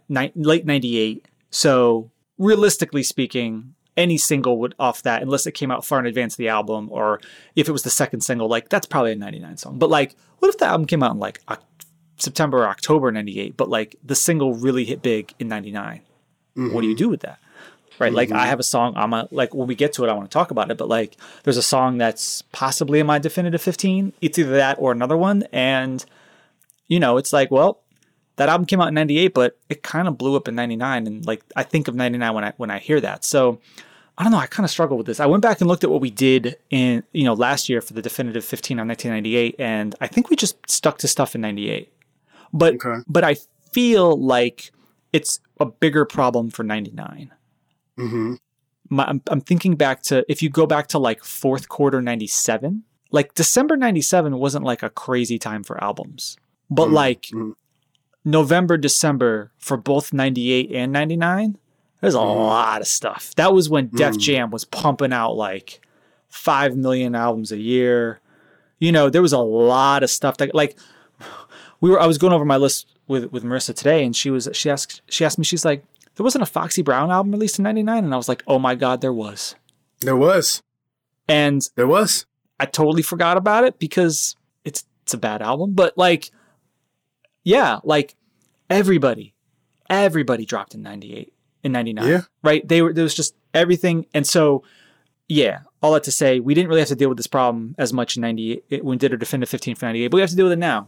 S3: 98. So realistically speaking, any single would off that, unless it came out far in advance of the album, or if it was the second single, like that's probably a 99 song. But like, what if the album came out in like September or October 98, but like the single really hit big in 99? Mm-hmm. What do you do with that? Right. Mm-hmm. Like I have a song, like when we get to it, I want to talk about it, but like there's a song that's possibly in my definitive 15. It's either that or another one. And it's like, well, that album came out in 98, but it kind of blew up in 99. And like, I think of 99 when I hear that. So I don't know. I kind of struggle with this. I went back and looked at what we did in, last year for the definitive 15 on 1998. And I think we just stuck to stuff in 98, but I feel like it's a bigger problem for 99. Mm-hmm. I'm thinking back to, if you go back to like fourth quarter 97, like December 97 wasn't like a crazy time for albums, but like November, December for both 98 and 99, there's a lot of stuff. That was when Def Jam was pumping out like 5 million albums a year. There was a lot of stuff that like I was going over my list with Marissa today, and she asked me, she's like, there wasn't a Foxy Brown album released in 99? And I was like, oh my God, there was.
S2: There was.
S3: And
S2: there was.
S3: I totally forgot about it because it's a bad album. But like, yeah, like everybody dropped in 98, in 99. Yeah. Right? There was just everything. And so, yeah, all that to say, we didn't really have to deal with this problem as much in 98 when we did our definitive 15 for 98, but we have to deal with it now.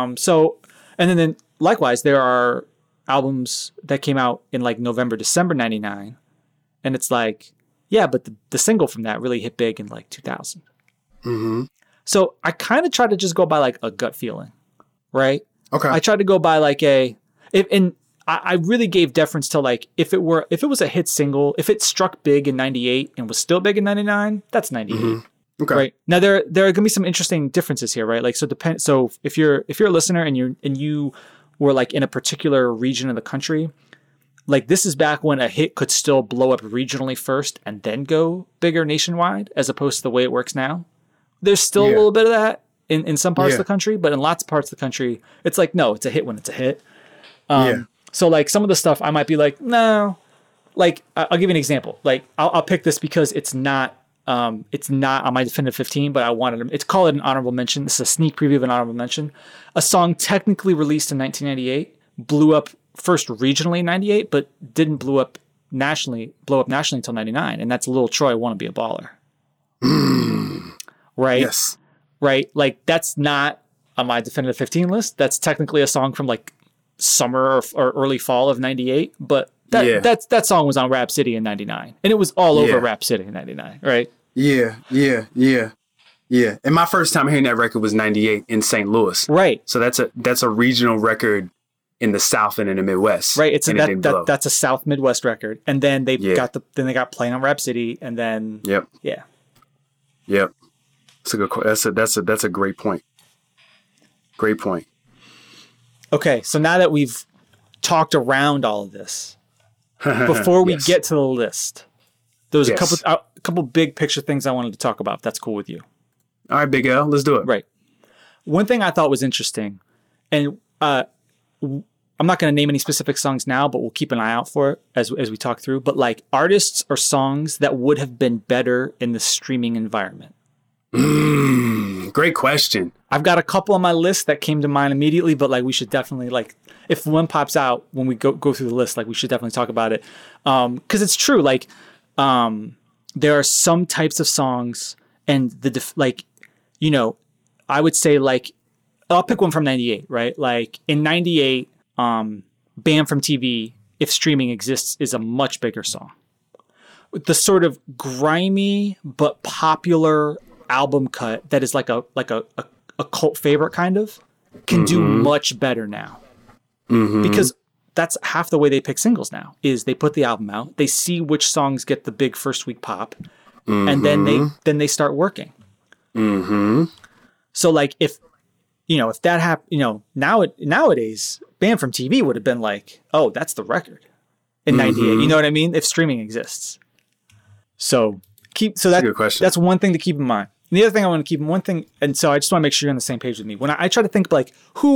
S3: And then likewise, there are albums that came out in like November, December 99. And it's like, yeah, but the single from that really hit big in like 2000. Mm-hmm. So I kind of try to just go by like a gut feeling, right?
S2: Okay.
S3: I tried to go by like and I really gave deference to like, if it was a hit single, if it struck big in 98 and was still big in 99, that's 98. Mm-hmm.
S2: Okay.
S3: Right. Now there are going to be some interesting differences here, right? Like, so if you're a listener and you were like in a particular region of the country, like this is back when a hit could still blow up regionally first and then go bigger nationwide, as opposed to the way it works now. There's still a little bit of that in some parts of the country, but in lots of parts of the country, it's like, no, it's a hit when it's a hit. So like some of the stuff I might be like, no, like I'll give you an example. Like I'll pick this because it's not on my definitive 15, but I wanted to, it's called an honorable mention. This is a sneak preview of an honorable mention. A song technically released in 1998, blew up first regionally in 98, but didn't blow up nationally until 99. And that's Lil Troy, Wanna Be a Baller. Right?
S2: Yes.
S3: Right? Like that's not on my definitive 15 list. That's technically a song from like summer or early fall of 98, but that song was on Rap City in 99, and it was all over Rap City in 99, right?
S2: Yeah. And my first time hearing that record was 98 in St. Louis.
S3: Right.
S2: So that's a regional record in the South and in the Midwest.
S3: Right. That's a South Midwest record. And then they got playing on Rap City, and then
S2: Yep. That's a good that's a great point. Great point.
S3: Okay, so now that we've talked around all of this, before we get to the list, there was a couple big picture things I wanted to talk about, if that's cool with you.
S2: All right, Big L, let's do it.
S3: Right. One thing I thought was interesting, and I'm not going to name any specific songs now, but we'll keep an eye out for it as we talk through, but like artists or songs that would have been better in the streaming environment.
S2: Great question.
S3: I've got a couple on my list that came to mind immediately, but like we should definitely, like, if one pops out when we go through the list, like we should definitely talk about it. Because it's true, like there are some types of songs and I would say like, I'll pick one from 98, right? Like in 98, Banned from TV, If Streaming Exists is a much bigger song. The sort of grimy but popular album cut that is like a cult favorite kind of can do much better now, because that's half the way they pick singles now is they put the album out, they see which songs get the big first week pop, and then they start working. So like if that happened, nowadays Banned from TV would have been like, oh, that's the record in 98. You know what I mean? If Streaming Exists. So that's one thing to keep in mind. And the other thing I want to keep in one thing, and so I just want to make sure you're on the same page with me. When I try to think like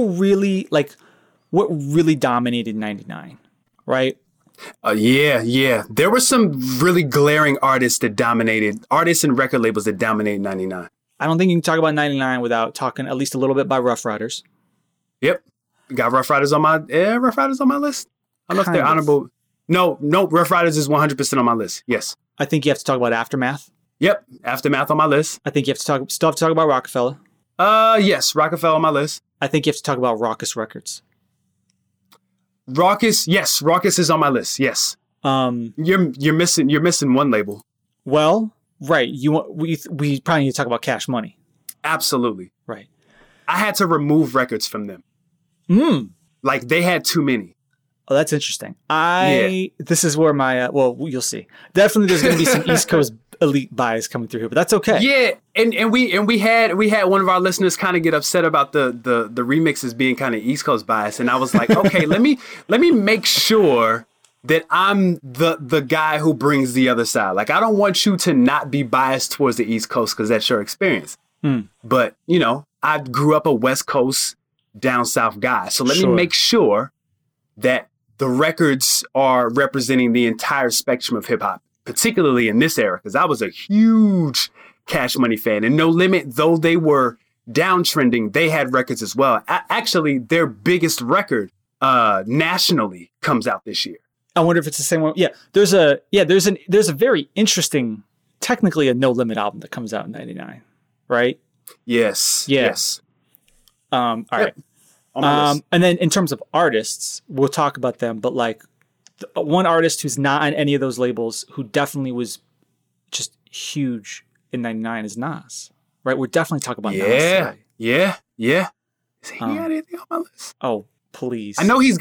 S3: what really dominated 99, right?
S2: Yeah. There were some really glaring artists and record labels that dominated 99.
S3: I don't think you can talk about 99 without talking at least a little bit about Rough Riders.
S2: Yep. Got Rough Riders on my list. I don't know if they're honorable. No, Rough Riders is 100% on my list. Yes.
S3: I think you have to talk about Aftermath.
S2: Yep, Aftermath on my list.
S3: I think you still have to talk about Rockefeller.
S2: Yes, Rockefeller on my list.
S3: I think you have to talk about Rawkus Records.
S2: Rawkus is on my list. Yes. You're missing one label.
S3: Well, right. We probably need to talk about Cash Money.
S2: Absolutely.
S3: Right.
S2: I had to remove records from them. Like they had too many.
S3: Oh, that's interesting. This is where my you'll see. Definitely, there's going to be some East Coast elite bias coming through here, but that's okay.
S2: Yeah, and we had one of our listeners kind of get upset about the remixes being kind of East Coast bias, and I was like, okay, let me make sure that I'm the guy who brings the other side. Like, I don't want you to not be biased towards the East Coast because that's your experience. But I grew up a West Coast down South guy, so let me make sure that the records are representing the entire spectrum of hip hop, particularly in this era, because I was a huge Cash Money fan. And No Limit, though they were downtrending, they had records as well. Actually, their biggest record nationally comes out this year.
S3: I wonder if it's the same one. Yeah, there's a very interesting, technically a No Limit album that comes out in 99, right?
S2: Yes.
S3: Yeah.
S2: Yes.
S3: All right. And then in terms of artists, we'll talk about them, but like one artist who's not on any of those labels who definitely was just huge in 99 is Nas, right? We're definitely talking about Nas today.
S2: Yeah. Is he on anything on my list?
S3: Oh, please.
S2: I know he's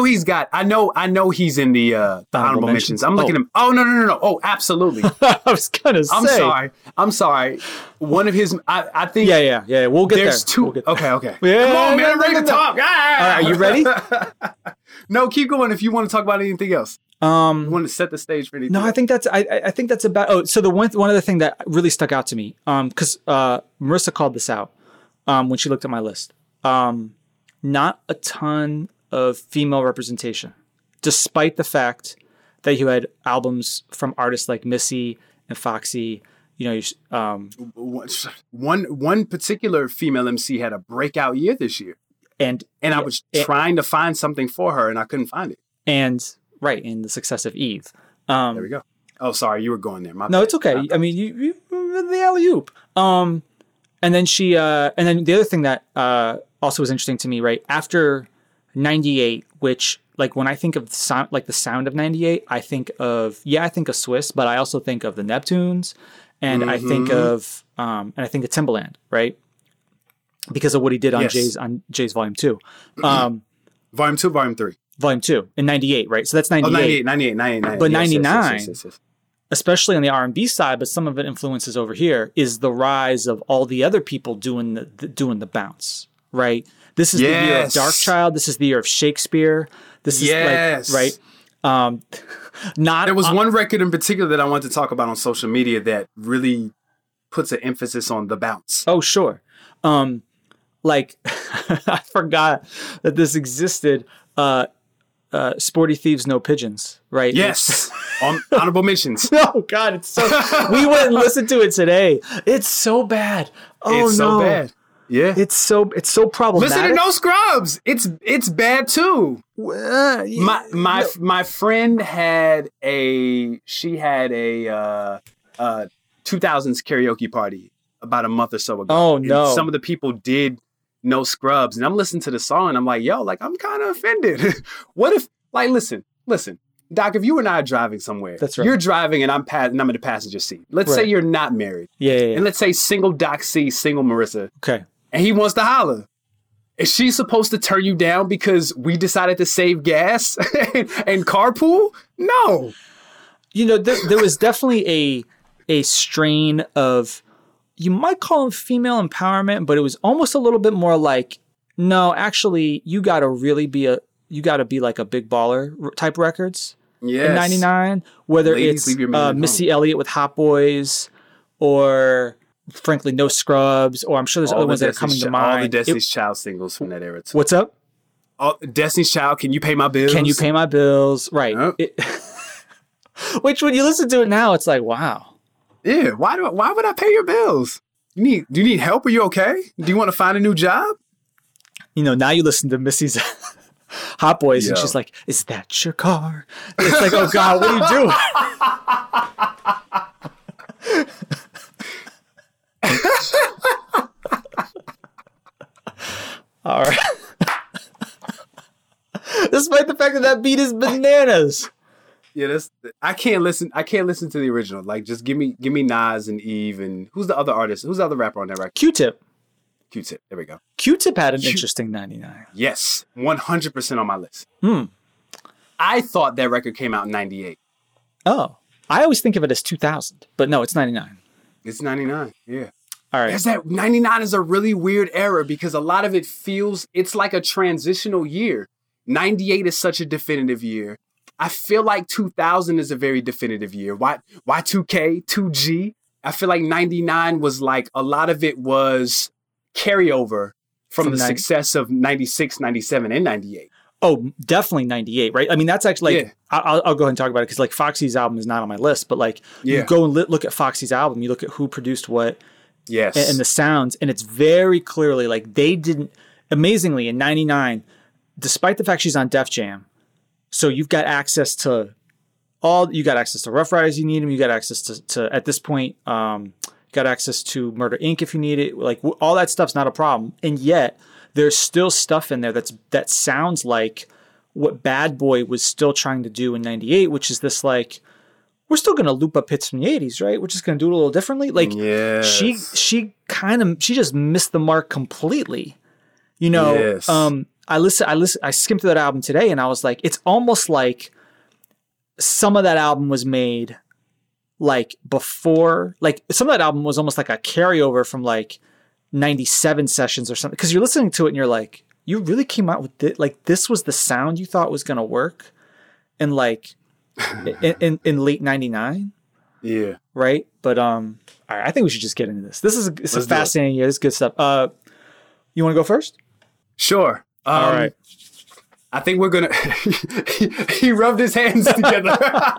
S2: in the honorable mentions. I'm looking at him. Oh, no. Oh, absolutely.
S3: I was going to say.
S2: I'm sorry. One of his, I think.
S3: Yeah. We'll get
S2: there's
S3: there.
S2: There's two. Okay.
S3: Yeah,
S2: come on, man. I'm ready to talk.
S3: All right, are you ready?
S2: No, keep going if you want to talk about anything else. You want to set the stage for anything?
S3: No, I think that's about. Oh, so the one other thing that really stuck out to me, because Marissa called this out when she looked at my list. Not a ton of female representation, despite the fact that you had albums from artists like Missy and Foxy. You know,
S2: one particular female MC had a breakout year this year, and I was trying to find something for her, and I couldn't find it.
S3: And right in the success of Eve.
S2: There we go. Oh, sorry, you were going there.
S3: No, it's okay. I mean, you the alley-oop. And then and then the other thing that also was interesting to me, right after '98, which like when I think of the sound of '98, I think of Swiss, but I also think of the Neptunes, and I think of Timbaland, right? Because of what he did on Jay's Volume 2.
S2: Volume 2, Volume 3.
S3: Volume 2 in 98, right? So that's 98.
S2: 98.
S3: But 99, yes. Especially on the R&B side, but some of it influences over here, is the rise of all the other people doing the bounce, right? This is the year of Darkchild. This is the year of Shakespeare. This is right?
S2: There was one record in particular that I wanted to talk about on social media that really puts an emphasis on the bounce.
S3: Oh, sure. Like, I forgot that this existed. Sporty Thieves, No Pigeons, right?
S2: Yes. Honorable mentions.
S3: Oh, God. It's so... we went and listened to it today. It's so bad. Oh,
S2: it's so bad. Yeah.
S3: It's so problematic.
S2: Listen to No Scrubs. It's bad, too. My friend had a 2000s karaoke party about a month or so ago.
S3: Oh, no.
S2: And some of the people did No Scrubs, and I'm listening to the song, and I'm like, yo, like, I'm kind of offended. What if, like, listen, Doc, if you and I are driving somewhere,
S3: that's right.
S2: You're driving and I'm in the passenger seat. Let's say you're not married.
S3: Yeah. And
S2: let's say single Doc C, single Marissa.
S3: Okay.
S2: And he wants to holler. Is she supposed to turn you down because we decided to save gas and carpool? No.
S3: You know, there was definitely a strain of, you might call them female empowerment, but it was almost a little bit more like, no, actually, you got to be like a Big Baller type records in 99, whether Ladies, it's Missy Elliott with Hot Boys or frankly No Scrubs, or I'm sure there's other ones that are coming to mind.
S2: All the Destiny's Child singles from that era too.
S3: What's up?
S2: Destiny's Child, Can You Pay My Bills?
S3: Can You Pay My Bills? Right. Oh. Which when you listen to it now, it's like, wow.
S2: Yeah, why would I pay your bills? Do you need help? Are you okay? Do you want to find a new job?
S3: You know, now you listen to Missy's Hot Boys, and she's like, "Is that your car?" And it's like, oh God, what are you doing? All right. Despite the fact that beat is bananas.
S2: Yeah, I can't listen to the original. Like, just give me Nas and Eve, and who's the other artist? Who's the other rapper on that record?
S3: Q-Tip.
S2: There we go.
S3: Q-Tip had an interesting 99.
S2: Yes, 100% on my list. I thought that record came out in 98.
S3: Oh, I always think of it as 2000, but no, it's 99.
S2: It's 99. Yeah.
S3: All right.
S2: 99 is a really weird era because a lot of it feels it's like a transitional year. 98 is such a definitive year. I feel like 2000 is a very definitive year. Y2K, 2G. I feel like 99 was like a lot of it was carryover from the success of 96, 97, and 98.
S3: Oh, definitely 98, right? I mean, that's actually like, I'll go ahead and talk about it because like Foxy's album is not on my list, but like you go and look at Foxy's album, you look at who produced what and the sounds, and it's very clearly like they didn't, amazingly in 99, despite the fact she's on Def Jam, so you've got access to Rough Riders, you need them. You got access to at this point, got access to Murder Inc. if you need it. Like all that stuff's not a problem. And yet there's still stuff in there that sounds like what Bad Boy was still trying to do in 98, which is this like, we're still going to loop up hits from the 80s, right? We're just going to do it a little differently. Like she just missed the mark completely. You know, I skimmed through that album today, and I was like, it's almost like some of that album was made like before, like some of that album was almost like a carryover from like 97 sessions or something. Because you're listening to it and you're like, you really came out with it. Like this was the sound you thought was going to work, and like in late 99.
S2: Yeah.
S3: Right. But all right, I think we should just get into this. It's a fascinating year. This is good stuff. You want to go first?
S2: Sure.
S3: All right.
S2: I think we're gonna. He rubbed his hands together.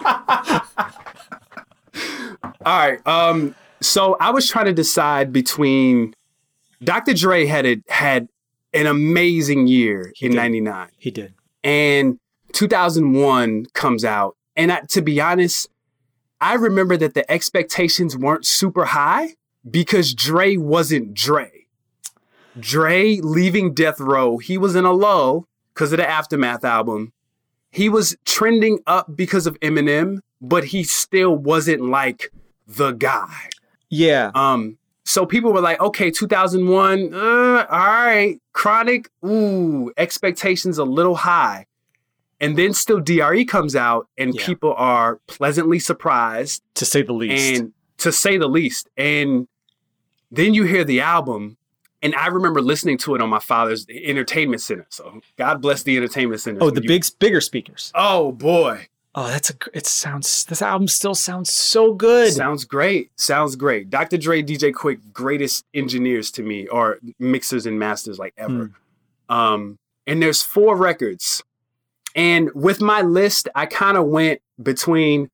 S2: All right. So I was trying to decide between. Dr. Dre had an amazing year in '99.
S3: He did.
S2: And 2001 comes out, and to be honest, I remember that the expectations weren't super high because Dre wasn't Dre. Dre leaving Death Row, he was in a low because of the Aftermath album. He was trending up because of Eminem, but he still wasn't like the guy.
S3: Yeah.
S2: So people were like, okay, 2001, all right, Chronic, expectations a little high. And then still DRE comes out and people are pleasantly surprised.
S3: To say the least. And then you hear the album. And I remember listening to it on my father's entertainment center. So God bless the entertainment center. Oh, bigger speakers.
S2: Oh boy.
S3: Oh, this album still sounds so good.
S2: Sounds great. Dr. Dre, DJ Quick, greatest engineers to me, or mixers and masters like ever. And there's 4 records. And with my list, I kind of went between,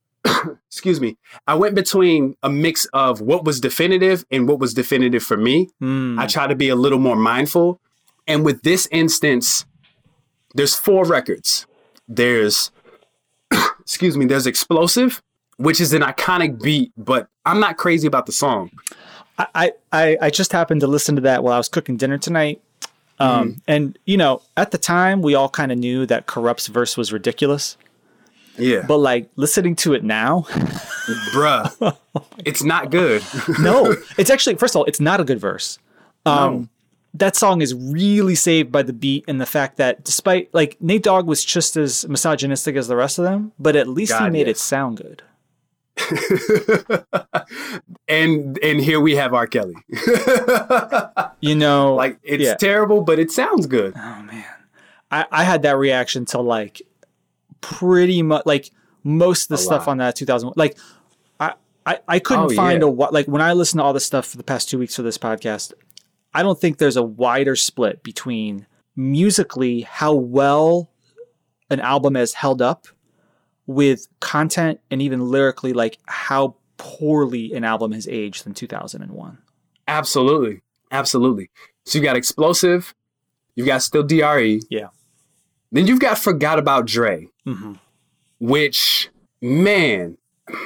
S2: I went between a mix of what was definitive and what was definitive for me. I try to be a little more mindful. And with this instance, there's 4 records. There's Explosive, which is an iconic beat, but I'm not crazy about the song.
S3: I just happened to listen to that while I was cooking dinner tonight. And, at the time, we all kind of knew that Corrupt's verse was ridiculous.
S2: Yeah.
S3: But, like, listening to it now...
S2: Bruh, it's not good.
S3: No. It's actually, first of all, it's not a good verse.
S2: No.
S3: That song is really saved by the beat and the fact that despite, like, Nate Dogg was just as misogynistic as the rest of them, but at least he made it sound good.
S2: and here we have R. Kelly.
S3: Like
S2: it's terrible, but it sounds good.
S3: Oh man, I had that reaction to like pretty much like most of the stuff on that 2001. Like I couldn't find like when I listened to all this stuff for the past 2 weeks for this podcast, I don't think there's a wider split between musically how well an album has held up with content and even lyrically, like how poorly an album has aged than 2001.
S2: Absolutely. So you got Explosive, you got still DRE.
S3: Yeah.
S2: Then you've got Forgot About Dre, which, man,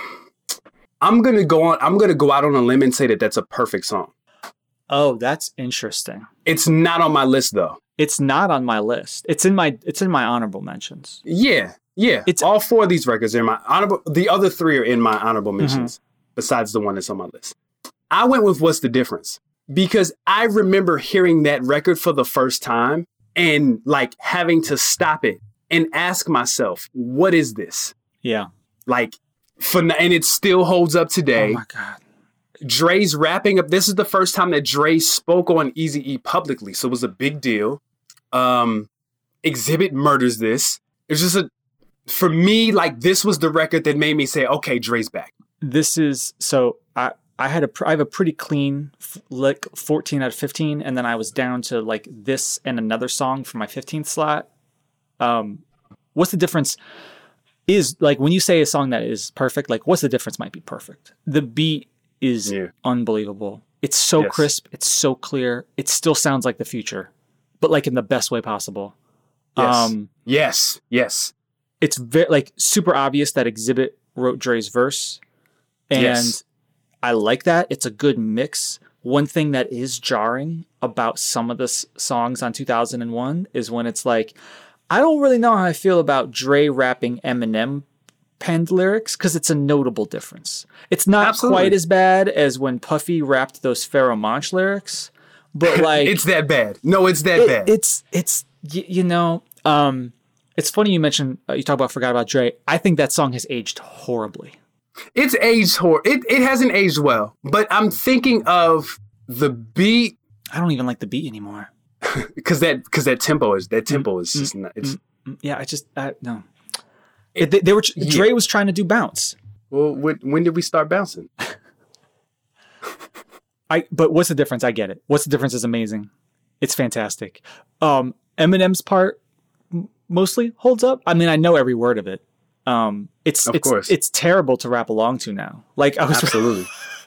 S2: I'm going to go out on a limb and say that that's a perfect song.
S3: Oh, that's interesting.
S2: It's not on my list though.
S3: It's not on my list. It's in my honorable mentions.
S2: Yeah. It's all 4 of these records are in my honorable. The other 3 are in my honorable mentions besides the one that's on my list. I went with What's the Difference because I remember hearing that record for the first time and like having to stop it and ask myself, what is this?
S3: Yeah.
S2: Like, and it still holds up today.
S3: Oh my God.
S2: Dre's wrapping up. This is the first time that Dre spoke on Eazy-E publicly. So it was a big deal. Exhibit murders this. It's just for me, like this was the record that made me say, okay, Dre's back.
S3: This is, so I have a pretty clean, like 14 out of 15. And then I was down to like this and another song for my 15th slot. What's the difference is like, when you say a song that is perfect, like what's the difference might be perfect. The beat is unbelievable. It's so crisp. It's so clear. It still sounds like the future, but like in the best way possible.
S2: Yes.
S3: It's very like super obvious that Exhibit wrote Dre's verse. And I like that. It's a good mix. One thing that is jarring about some of the songs on 2001 is when it's like, I don't really know how I feel about Dre rapping Eminem penned lyrics because it's a notable difference. It's not quite as bad as when Puffy rapped those Pharoah Monch lyrics, but like
S2: it's that bad. No, it's that bad.
S3: It's It's funny you mentioned, you talk about Forgot About Dre. I think that song has aged horribly.
S2: It's aged It hasn't aged well, but I'm thinking of the beat.
S3: I don't even like the beat anymore.
S2: Because that tempo is just not. It's
S3: no. Dre was trying to do bounce.
S2: Well, when did we start bouncing?
S3: But what's the difference? I get it. What's the difference is amazing. It's fantastic. Eminem's part mostly holds up. I mean, I know every word of it. It's terrible to rap along to now. Like
S2: absolutely.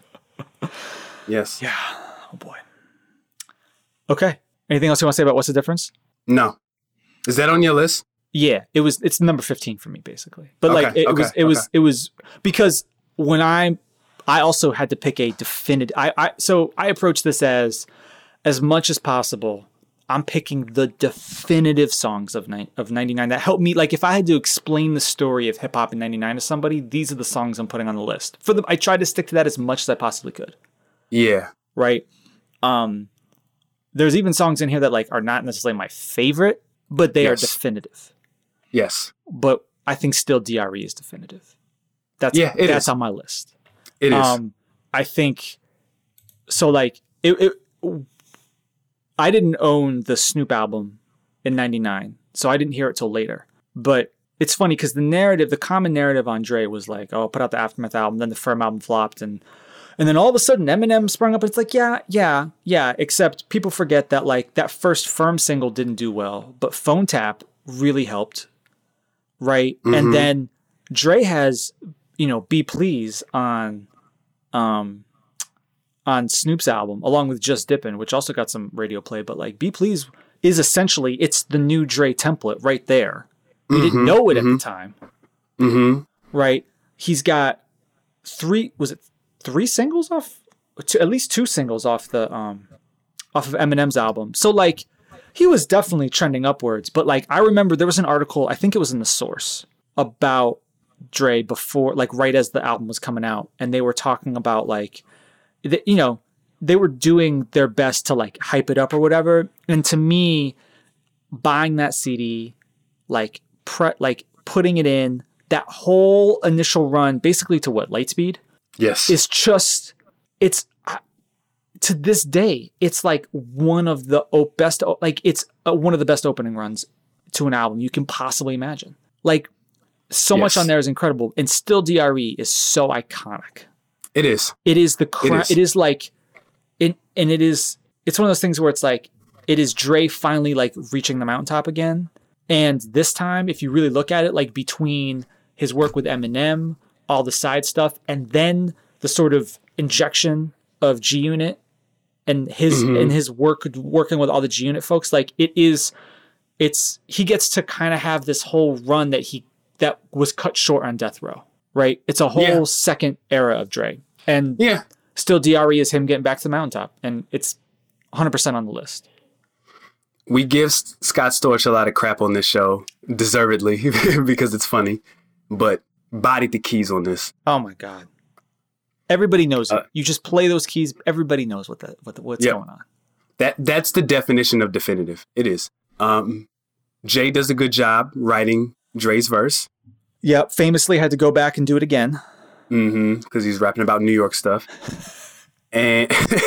S2: Yes.
S3: Yeah. Oh boy. Okay. Anything else you want to say about what's the difference?
S2: No. Is that on your list?
S3: Yeah, it's number 15 for me basically. But it was because when I also had to pick a definitive. So I approach this as much as possible. I'm picking the definitive songs of 99 that help me. Like if I had to explain the story of hip hop in 99 to somebody, these are the songs I'm putting on the list. I tried to stick to that as much as I possibly could.
S2: Yeah.
S3: Right. There's even songs in here that like are not necessarily my favorite, but they are definitive.
S2: Yes.
S3: But I think still DRE is definitive. That's on my list.
S2: It is.
S3: I think so. Like I didn't own the Snoop album in 99, so I didn't hear it till later. But it's funny because the common narrative on Dre was like, oh, put out the Aftermath album, then the Firm album flopped, and then all of a sudden Eminem sprung up and it's like, yeah. Except people forget that like that first Firm single didn't do well, but Phone Tap really helped. Right. Mm-hmm. And then Dre has, Be Please on Snoop's album, along with Just Dippin', which also got some radio play, but like Be Please is essentially, it's the new Dre template right there. We didn't know it at the time.
S2: Mm-hmm.
S3: Right. He's got three singles off? At least 2 singles off of Eminem's album. So like, he was definitely trending upwards, but like I remember there was an article, I think it was in The Source, about Dre before, like right as the album was coming out, and they were talking about like, they were doing their best to like hype it up or whatever. And to me, buying that CD, like putting it in that whole initial run, basically to what, Lightspeed?
S2: Yes,
S3: to this day, it's like one of the best, like it's one of the best opening runs to an album you can possibly imagine. Like so much on there is incredible, and still DRE is so iconic.
S2: It is.
S3: It is it is like, it's one of those things where it's like, it is Dre finally like reaching the mountaintop again. And this time, if you really look at it, like between his work with Eminem, all the side stuff, and then the sort of injection of G Unit and his work working with all the G Unit folks, like he gets to kind of have this whole run that was cut short on Death Row, right? It's a whole second era of Dre, and still DRE is him getting back to the mountaintop, and it's 100% on the list.
S2: We give Scott Storch a lot of crap on this show, deservedly, because it's funny, but bodied the keys on this.
S3: Oh my God. Everybody knows it. You just play those keys. Everybody knows what's going on.
S2: That's the definition of definitive. It is. Jay does a good job writing Dre's verse.
S3: Yep. Famously had to go back and do it again.
S2: Mm-hmm. Because he's rapping about New York stuff. And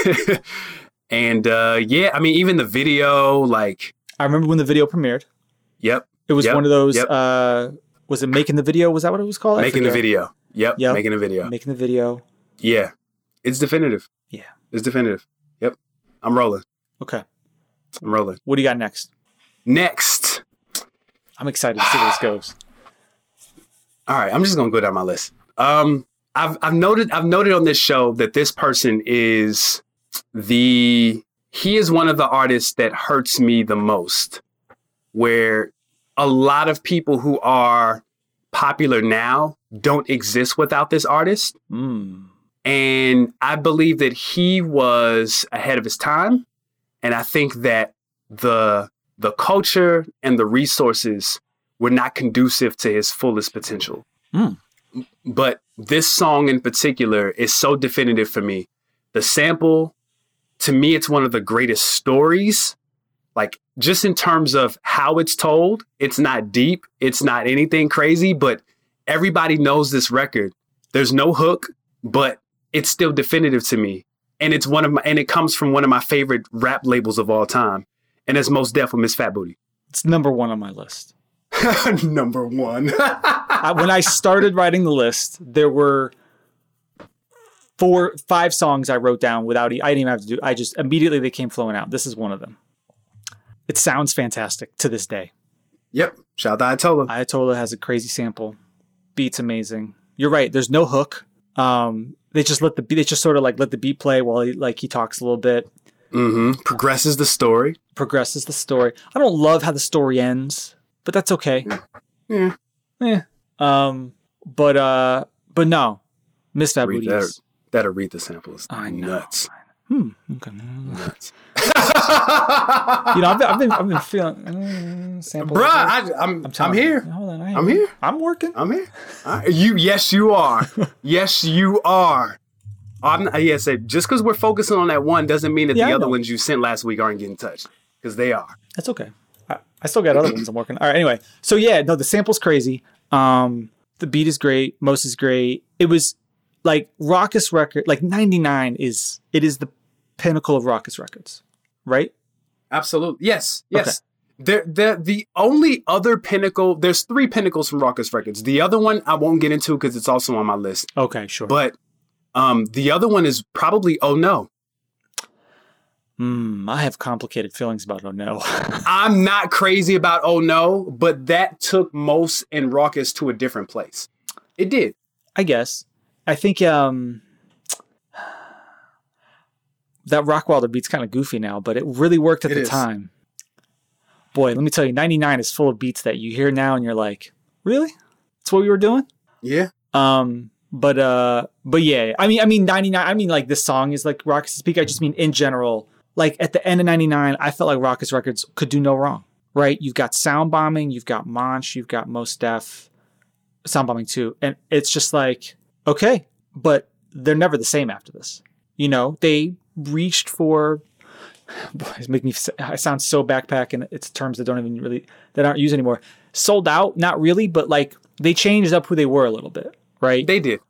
S2: I mean, even the video, like,
S3: I remember when the video premiered.
S2: Yep.
S3: It was one of those. Was it Making the Video? Was that what it was called?
S2: Making the Video. Yep. Making the Video.
S3: Making the Video.
S2: Yeah. It's definitive.
S3: Yeah.
S2: It's definitive. Yep. I'm rolling.
S3: Okay.
S2: I'm rolling.
S3: What do you got next?
S2: Next.
S3: I'm excited to see where this goes.
S2: All right. I'm just going to go down my list. I've noted on this show that this person is he is one of the artists that hurts me the most, where a lot of people who are popular now don't exist without this artist. And I believe that he was ahead of his time. And I think that the culture and the resources were not conducive to his fullest potential. But this song in particular is so definitive for me. The sample, to me, it's one of the greatest stories, like just in terms of how it's told, it's not deep. It's not anything crazy, but everybody knows this record. There's no hook, but it's still definitive to me. And it comes from one of my favorite rap labels of all time. And it's Mos Def with Miss Fat Booty.
S3: It's number one on my list.
S2: Number one.
S3: When I started writing the list, there were 5 songs I wrote down I didn't even have to do. I just immediately they came flowing out. This is one of them. It sounds fantastic to this day.
S2: Yep. Shout out to Ayatollah.
S3: Ayatollah has a crazy sample. Beat's amazing. You're right. There's no hook. They just let the beat play while he talks a little bit.
S2: Mm-hmm. Progresses the story.
S3: I don't love how the story ends, but that's okay.
S2: Yeah.
S3: But no, Miss Fat Booty.
S2: That Aretha sample is nuts.
S3: Okay. Nuts. I've been feeling samples.
S2: Bruh, I'm here.
S3: Hold on,
S2: I'm here.
S3: I'm working.
S2: I'm here. Yes, you are. Yes, you are. Just because we're focusing on that one doesn't mean that the other ones you sent last week aren't getting touched, because they are.
S3: That's okay. I still got other ones I'm working. All right. Anyway, so the sample's crazy. The beat is great. Mos is great. It was like Rawkus record. Like 99 is the pinnacle of Rawkus records, right?
S2: Absolutely. Yes. Okay. The only other pinnacle, there's 3 pinnacles from Rawkus records. The other one I won't get into because it's also on my list.
S3: Okay, sure.
S2: But the other one is probably Oh No.
S3: I have complicated feelings about Oh No.
S2: I'm not crazy about Oh No, but that took Mos and Rawkus to a different place. It did.
S3: I guess. I think that Rockwilder beat's kind of goofy now, but it really worked at the time. Boy, let me tell you, 99 is full of beats that you hear now and you're like, really? That's what we were doing?
S2: Yeah.
S3: But yeah, I mean 99, I mean like this song is like Rawkus' peak. I just mean in general, like at the end of 99, I felt like Rawkus records could do no wrong, right? You've got Sound Bombing, you've got Monch, you've got Mos Def, Sound Bombing 2. And it's just like, okay, but they're never the same after this. You know, they reached for, boy, it's making me, I sound so backpack and it's terms that aren't used anymore. Sold out, not really, but like they changed up who they were a little bit, right?
S2: They did.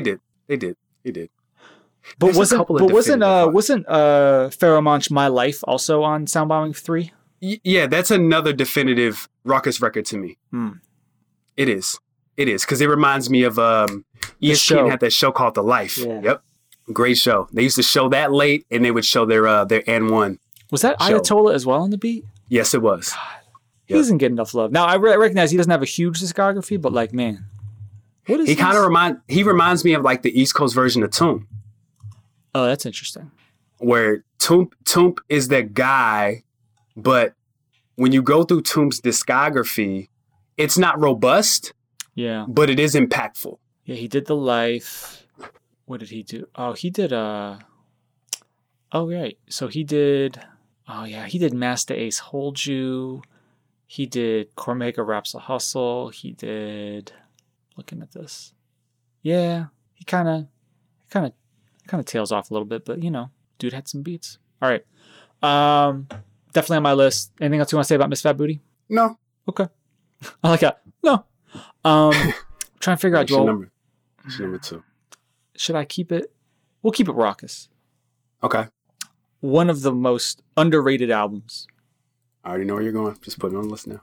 S3: But wasn't Pharoah Monch My Life also on Sound Bombing 3?
S2: Yeah, that's another definitive Rawkus record to me. It is because it reminds me of ESPN had that show called The Life. Yeah. Yep, great show. They used to show that late, and they would show their N1.
S3: Was that show. Ayatollah as well on the beat?
S2: Yes, it was.
S3: God, he doesn't get enough love. Now I recognize he doesn't have a huge discography, but like, man, what is
S2: he reminds me of like the East Coast version of Toomp.
S3: Oh, that's interesting.
S2: Where Toomp is that guy, but when you go through Toomp's discography, it's not robust.
S3: Yeah.
S2: But it is impactful.
S3: Yeah, he did The Life. What did he do? Oh, he did oh right. So he did Master Ace Hold You. He did Cormega Raps a Hustle. He did, looking at this. Yeah, he kind of tails off a little bit, but you know, dude had some beats. All right. Definitely on my list. Anything else you want to say about Miss Fat Booty?
S2: No.
S3: Okay. I like that. No. Trying to figure out.
S2: Number 2.
S3: Should I keep it? We'll keep it Rawkus.
S2: Okay.
S3: One of the most underrated albums.
S2: I already know where you're going. Just put it on the list now.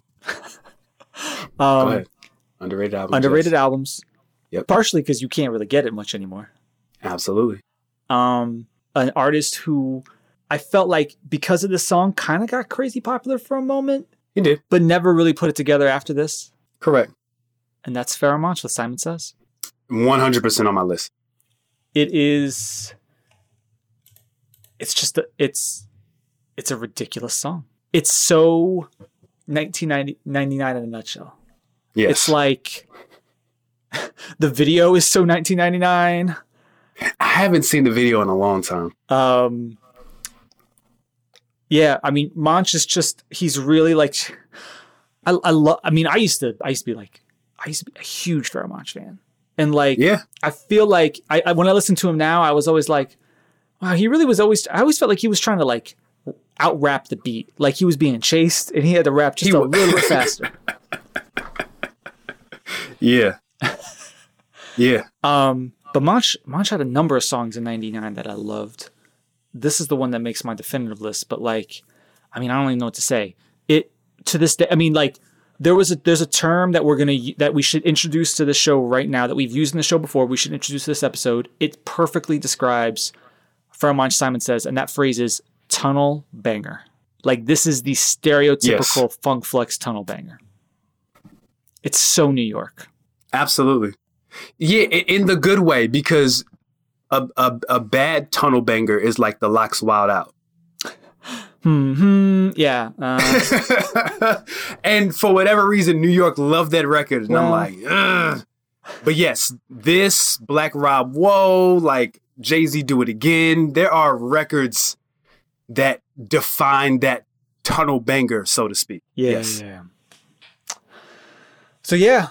S2: Go ahead. Underrated albums.
S3: Albums.
S2: Yep.
S3: Partially because you can't really get it much anymore.
S2: Absolutely.
S3: An artist who I felt like because of this song kind of got crazy popular for a moment.
S2: He did.
S3: But never really put it together after this.
S2: Correct.
S3: And that's Pharoah Monch with Simon Says.
S2: 100% on my list.
S3: It is. It's just it's a ridiculous song. It's so 1999 in a nutshell.
S2: Yes.
S3: It's like the video is so 1999.
S2: I haven't seen the video in a long time.
S3: Yeah, I mean, Monch is just, he's really like, I used to be a huge Pharoah Monch fan. And like,
S2: yeah.
S3: I feel like when I listen to him now, I was always like, wow, he really was I always felt like he was trying to like out rap the beat. Like he was being chased and he had to rap just a little bit faster.
S2: Yeah. Yeah.
S3: But Monch had a number of songs in 99 that I loved. This is the one that makes my definitive list, but like, I mean, I don't even know what to say. It to this day, I mean, like there's a term that that we should introduce to the show right now that we've used in the show before. We should introduce to this episode. It perfectly describes Pharoah Simon Says, and that phrase is tunnel banger. Like this is the stereotypical Funk Flex tunnel banger. It's so New York.
S2: Absolutely. Yeah, in the good way, because a bad tunnel banger is like the Lox Wild Out.
S3: Yeah.
S2: And for whatever reason, New York loved that record. And I'm like, ugh. But yes, this, Black Rob, Whoa, like Jay-Z, Do It Again. There are records that define that tunnel banger, so to speak.
S3: Yeah,
S2: yes.
S3: Yeah. So yeah.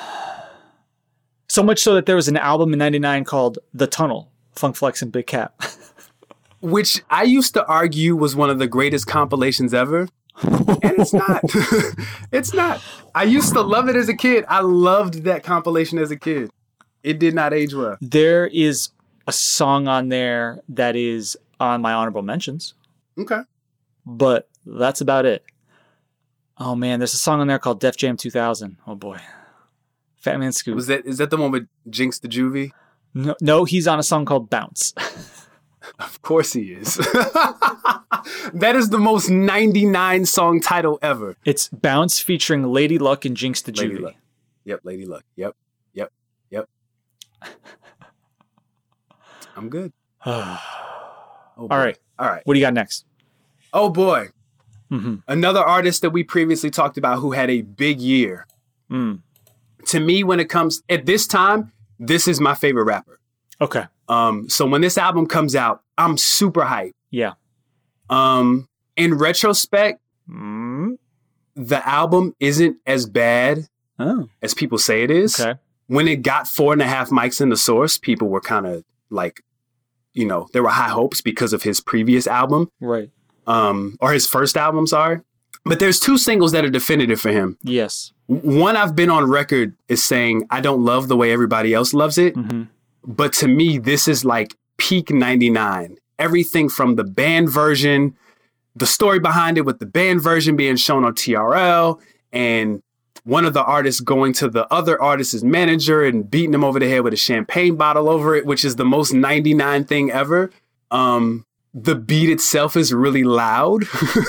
S3: So much so that there was an album in 99 called The Tunnel, Funk Flex and Big Cap.
S2: Which I used to argue was one of the greatest compilations ever. And it's not. It's not. I used to love it as a kid. I loved that compilation as a kid. It did not age well.
S3: There is a song on there that is on my honorable mentions.
S2: Okay.
S3: But that's about it. Oh man, there's a song on there called Def Jam 2000. Oh boy. Fat Man Scoop.
S2: Is that the one with Jinx the Juvie?
S3: No, he's on a song called Bounce.
S2: Of course he is. That is the most 99 song title ever.
S3: It's Bounce featuring Lady Luck and Jinx the
S2: Lady
S3: Juvie.
S2: Luck. Yep, Lady Luck. Yep. I'm good.
S3: All right. What do you got next?
S2: Oh boy. Mm-hmm. Another artist that we previously talked about who had a big year. To me, when it comes at this time, this is my favorite rapper.
S3: Okay.
S2: So when this album comes out, I'm super hyped.
S3: Yeah.
S2: In retrospect, the album isn't as bad as people say it is.
S3: Okay.
S2: When it got 4.5 mics in the Source, people were kind of like, there were high hopes because of his previous album.
S3: Right.
S2: Or his first album, sorry. But there's 2 singles that are definitive for him.
S3: Yes.
S2: One I've been on record is saying, I don't love the way everybody else loves it. Mm-hmm. But to me, this is like peak 99. Everything from the band version, the story behind it with the band version being shown on TRL, and one of the artists going to the other artist's manager and beating him over the head with a champagne bottle over it, which is the most 99 thing ever. The beat itself is really loud.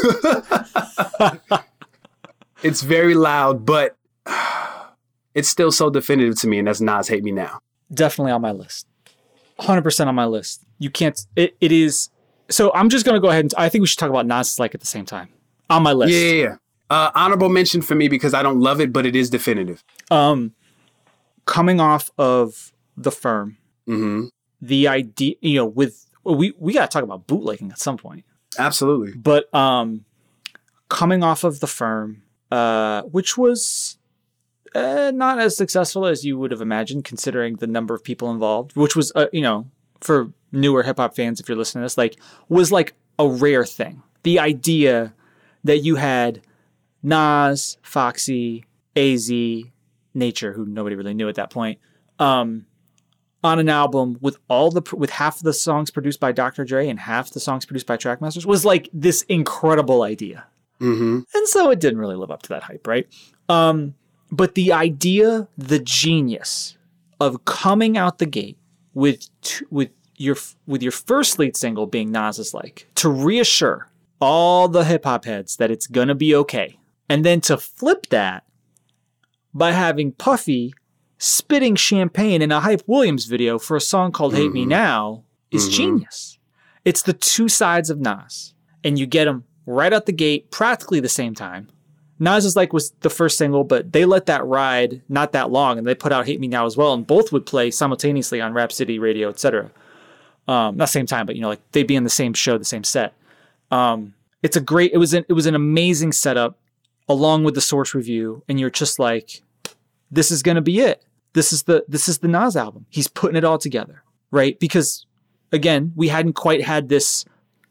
S2: It's very loud, but it's still so definitive to me, and that's Nas Hate Me Now.
S3: Definitely on my list. 100% on my list. You can't... It is... So I'm just going to go ahead and... I think we should talk about Nas Like at the same time. On my list.
S2: Yeah. Honorable mention for me because I don't love it, but it is definitive.
S3: Coming off of The Firm, the idea... with... We got to talk about bootlegging at some point.
S2: Absolutely.
S3: But coming off of The Firm, which was not as successful as you would have imagined, considering the number of people involved, which was, for newer hip hop fans, if you're listening to this, was like a rare thing. The idea that you had Nas, Foxy, AZ, Nature, who nobody really knew at that point, on an album with half of the songs produced by Dr. Dre and half the songs produced by Trackmasters was like this incredible idea. Mm-hmm. And so it didn't really live up to that hype, right? But the idea, the genius of coming out the gate with your first lead single being Nas's Like, to reassure all the hip hop heads that it's gonna be okay, and then to flip that by having Puffy spitting champagne in a Hype Williams video for a song called Hate Me Now is genius. It's the 2 sides of Nas, and you get them right out the gate, practically the same time. Nas Like was the first single, but they let that ride not that long, and they put out Hate Me Now as well, and both would play simultaneously on Rap City Radio, etc. Not same time, but they'd be in the same show, the same set. It was an amazing setup, along with the Source review, and you're just like, this is gonna be it. This is the Nas album. He's putting it all together, right? Because again, we hadn't quite had this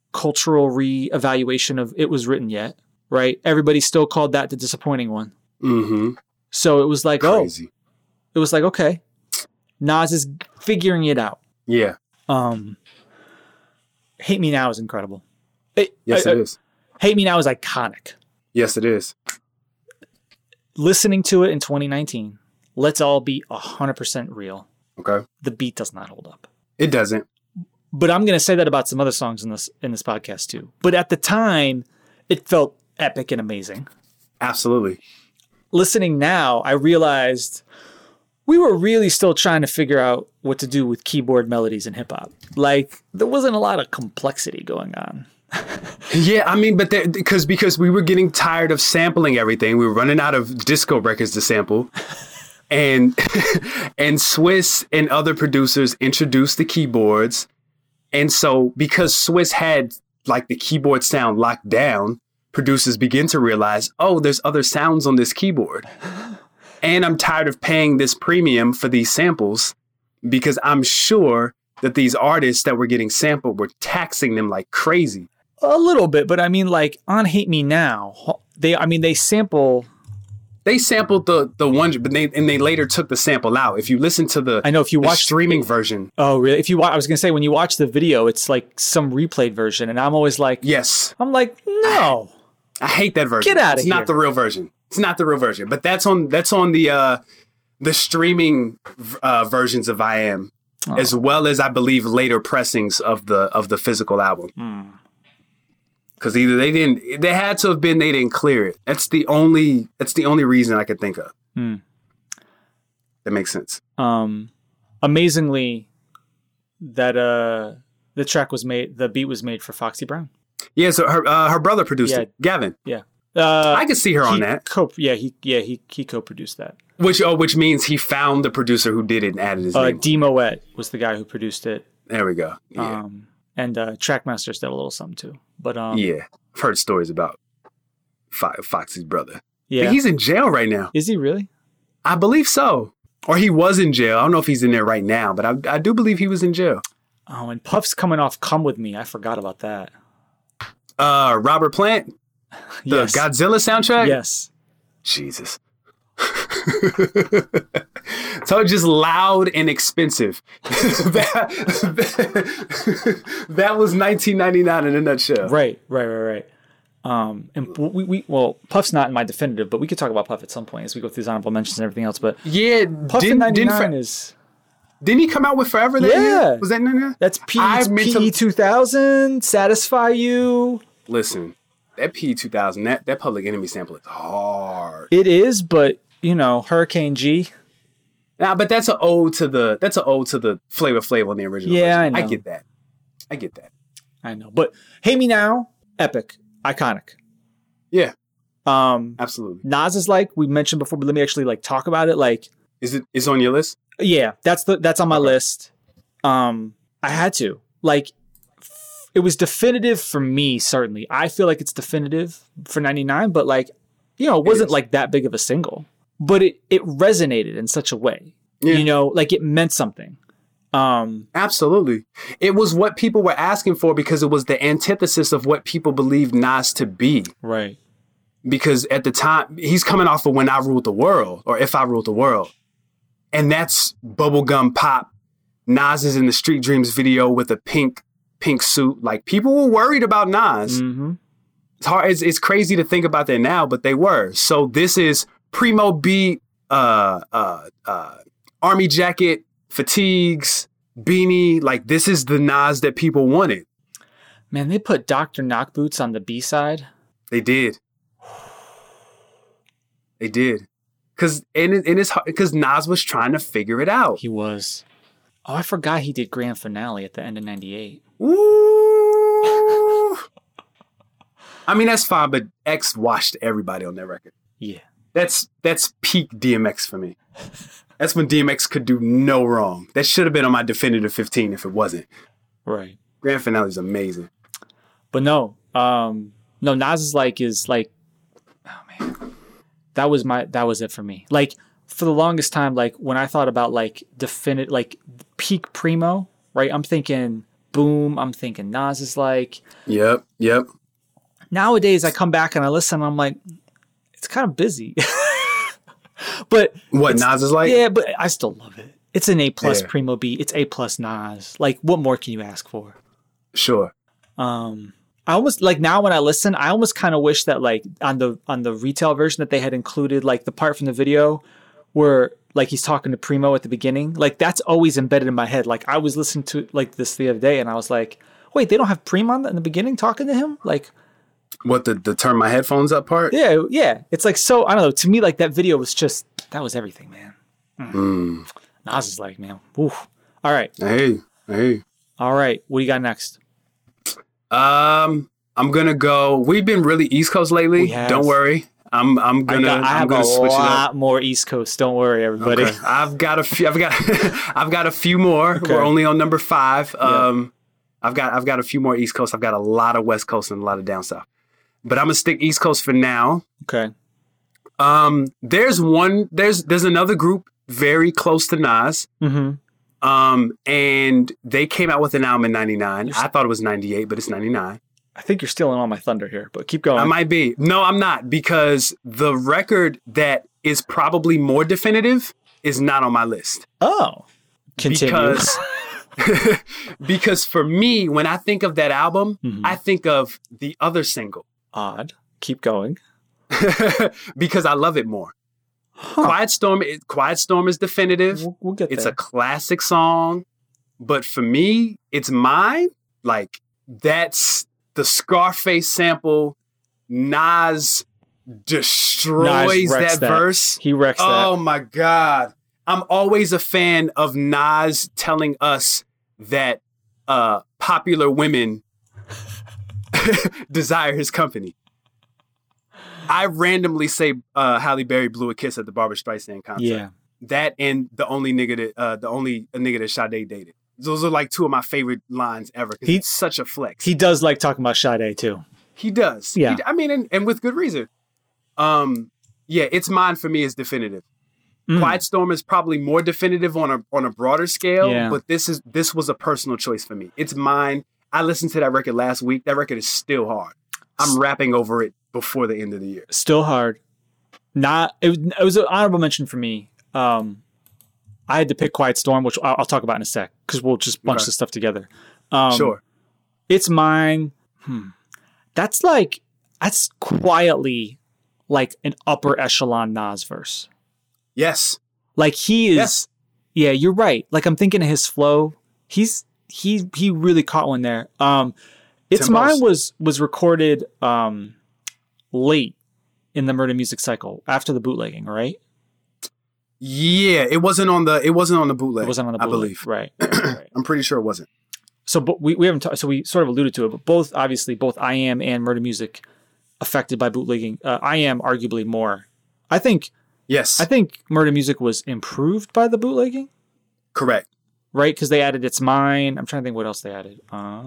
S3: cultural re-evaluation of It Was Written Yet, right? Everybody still called that the disappointing one.
S2: Mm-hmm.
S3: So it was like,
S2: crazy.
S3: It was like, okay, Nas is figuring it out.
S2: Yeah.
S3: Hate Me Now is incredible.
S2: Yes, it is.
S3: Hate Me Now is iconic.
S2: Yes, it is.
S3: Listening to it in 2019, let's all be 100% real.
S2: Okay.
S3: The beat does not hold up.
S2: It doesn't.
S3: But I'm going to say that about some other songs in this podcast too. But at the time, it felt epic and amazing.
S2: Absolutely.
S3: Listening now, I realized we were really still trying to figure out what to do with keyboard melodies in hip hop. Like, there wasn't a lot of complexity going on.
S2: Yeah, I mean, but because we were getting tired of sampling everything. We were running out of disco records to sample. And Swizz and other producers introduced the keyboards. And so because Swizz had like the keyboard sound locked down, producers begin to realize, oh, there's other sounds on this keyboard. And I'm tired of paying this premium for these samples because I'm sure that these artists that were getting sampled were taxing them like crazy.
S3: A little bit, but I mean, like on Hate Me Now, they sample.
S2: They sampled the one, but they later took the sample out. If you listen to the streaming version.
S3: Oh, really? I was gonna say when you watch the video, it's like some replayed version, and I'm always like,
S2: yes.
S3: I'm like, no.
S2: I hate that version.
S3: Get out of here.
S2: It's not the real version. It's not the real version. But that's on the streaming versions of I Am, as well as I believe later pressings of the physical album. Because either they had to have been, they didn't clear it. That's the only reason I could think of. That makes sense.
S3: Amazingly, that the track was made, the beat was made for Foxy Brown.
S2: Yeah, so her brother produced it, Gavin.
S3: Yeah,
S2: I could see her on that.
S3: He co-produced that.
S2: Which means he found the producer who did it and added his name.
S3: D Moet was the guy who produced it.
S2: There we go. Yeah.
S3: And Trackmasters did a little something too. But
S2: yeah, I've heard stories about Foxy's brother.
S3: Yeah,
S2: but he's in jail right now.
S3: Is he really?
S2: I believe so. Or he was in jail. I don't know if he's in there right now, but I do believe he was in jail.
S3: Oh, and Puff's coming off Come With Me. I forgot about that.
S2: Robert Plant? The Godzilla soundtrack?
S3: Yes.
S2: Jesus. So just loud and expensive. That was 1999 in a nutshell.
S3: Right. And Puff's not in my definitive, but we could talk about Puff at some point as we go through his honorable mentions and everything else. But
S2: yeah,
S3: Puff in 99 is...
S2: Didn't he come out with Forever that year? Was that 99?
S3: That's PE 2000, Satisfy You.
S2: Listen, that PE 2000, that Public Enemy sample is hard.
S3: It is, but Hurricane G.
S2: Nah, but that's an ode to the Flavor Flav on the original.
S3: Yeah,
S2: version.
S3: I know.
S2: I get that.
S3: I know. But Hate Me Now, epic, iconic.
S2: Yeah. Absolutely.
S3: Nas is like we mentioned before, but let me actually talk about it.
S2: Is on your list?
S3: Yeah, that's on my list. I had to. It was definitive for me, certainly. I feel like it's definitive for 99, but it wasn't that big of a single. But it resonated in such a way. Yeah. It meant something.
S2: Absolutely. It was what people were asking for because it was the antithesis of what people believed Nas to be.
S3: Right.
S2: Because at the time, he's coming off of When I Ruled the World or If I Ruled the World. And that's bubblegum pop. Nas is in the Street Dreams video with a pink suit. People were worried about Nas.
S3: Mm-hmm.
S2: It's hard. It's crazy to think about that now, but they were. So this is Primo beat, Army jacket, fatigues, beanie. This is the Nas that people wanted.
S3: Man, they put Dr. Knock Boots on the B-side.
S2: They did. They did. Because Nas was trying to figure it out.
S3: He was. Oh, I forgot he did Grand Finale at the end of 98.
S2: Ooh. I mean, that's fine, but X washed everybody on that record.
S3: Yeah.
S2: That's peak DMX for me. That's when DMX could do no wrong. That should have been on my definitive 15 if it wasn't.
S3: Right.
S2: Grand Finale is amazing.
S3: But no, Nas is oh man. That was it for me. For the longest time, when I thought about peak Primo, right? I'm thinking Boom, I'm thinking Nas is like.
S2: Yep.
S3: Nowadays, I come back and I listen, and I'm like, it's kind of busy. But
S2: what Nas is like?
S3: Yeah, but I still love it. It's an A+ Primo beat. It's A+ Nas. Like, what more can you ask for?
S2: Sure.
S3: I almost like now when I listen, I almost kind of wish that like on the retail version that they had included like the part from the video where like he's talking to Primo at the beginning. Like that's always embedded in my head. Like I was listening to like this the other day and I was like, wait, they don't have Primo in the beginning talking to him? Like
S2: what the turn my headphones up part?
S3: Yeah. It's like so I don't know. To me, like that video was just that was everything, man. Nas is like, man, oof. All right.
S2: Hey.
S3: All right. What do you got next?
S2: I'm gonna go. We've been really East Coast lately. Don't worry. I'm gonna switch it up.
S3: A lot more East Coast. Don't worry, everybody.
S2: Okay. I've got a few more. Okay. We're only on number 5. I've got a few more East Coast. I've got a lot of West Coast and a lot of down south. But I'm gonna stick East Coast for now.
S3: Okay.
S2: There's another group very close to Nas.
S3: Mm-hmm.
S2: And they came out with an album in 99. I thought it was 98, but it's 99.
S3: I think you're stealing all my thunder here, but keep going.
S2: I might be. No, I'm not, because the record that is probably more definitive is not on my list.
S3: Oh. Continue.
S2: Because for me, when I think of that album, I think of the other single.
S3: Odd. Keep going.
S2: Because I love it more. Huh. Quiet Storm is definitive.
S3: We'll get there.
S2: It's a classic song, but for me, it's mine. Like that's the Scarface sample. Nas destroys that verse.
S3: He wrecks that.
S2: Oh my God. I'm always a fan of Nas telling us that popular women desire his company. I randomly say Halle Berry blew a kiss at the Barbra Streisand concert.
S3: Yeah.
S2: That and the only nigga that Sade dated. Those are like two of my favorite lines ever. He's such a flex.
S3: He does like talking about Sade too.
S2: He does.
S3: Yeah.
S2: And with good reason. It's mine for me is definitive. Quiet Storm is probably more definitive on a broader scale, but this was a personal choice for me. It's mine. I listened to that record last week. That record is still hard. I'm rapping over it before the end of the year.
S3: Still hard. It was an honorable mention for me. I had to pick Quiet Storm, which I'll talk about in a sec, because we'll just bunch this stuff together.
S2: Sure.
S3: It's mine. That's quietly like an upper echelon Nas verse.
S2: Yes.
S3: Like he is.
S2: Yes.
S3: Yeah, you're right. Like I'm thinking of his flow. He really caught one there. It's Mine was recorded late in the Murda Music cycle after the bootlegging, right?
S2: Yeah, it wasn't on the bootleg.
S3: It wasn't on the bootleg, I believe. Right.
S2: I'm pretty sure it wasn't.
S3: So, but we haven't. So we sort of alluded to it, but both I Am and Murda Music affected by bootlegging. I Am arguably more. I think.
S2: Yes.
S3: I think Murda Music was improved by the bootlegging.
S2: Correct.
S3: Right, because they added It's Mine. I'm trying to think what else they added.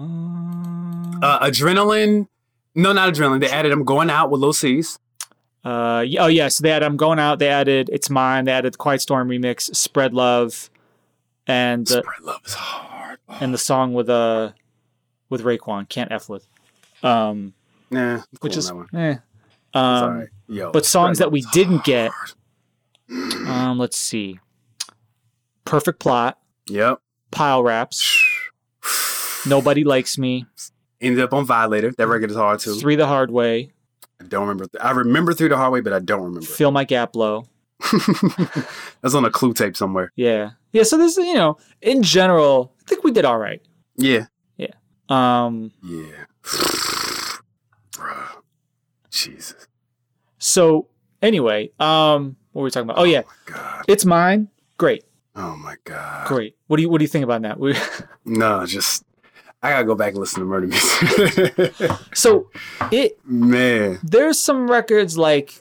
S2: Adrenaline. No, not Adrenaline. They added I'm Going Out with Lil C's.
S3: So they added I'm Going Out. They added It's Mine. They added the Quiet Storm remix, Spread Love, and
S2: Spread Love is hard.
S3: And the song with Raekwon, Can't F With.
S2: Which is that one.
S3: Sorry.
S2: Yo,
S3: but songs that we didn't get. Let's see. Perfect Plot.
S2: Yep.
S3: Pile Raps. Nobody Likes Me.
S2: Ended up on Violator. That record is hard too.
S3: 3 the Hard Way.
S2: I don't remember. I remember 3 the Hard Way, but I don't remember.
S3: Feel My Gap Blow.
S2: That's on a Clue tape somewhere.
S3: Yeah. Yeah, so this, in general, I think we did all right.
S2: Yeah.
S3: Yeah.
S2: Yeah. Bruh. Jesus.
S3: So, anyway, what were we talking about? Oh, yeah.
S2: God.
S3: It's Mine. Great.
S2: Oh, my God.
S3: Great. What do you think about that?
S2: No, just... I gotta go back and listen to Murda Music.
S3: So,
S2: Man.
S3: There's some records like,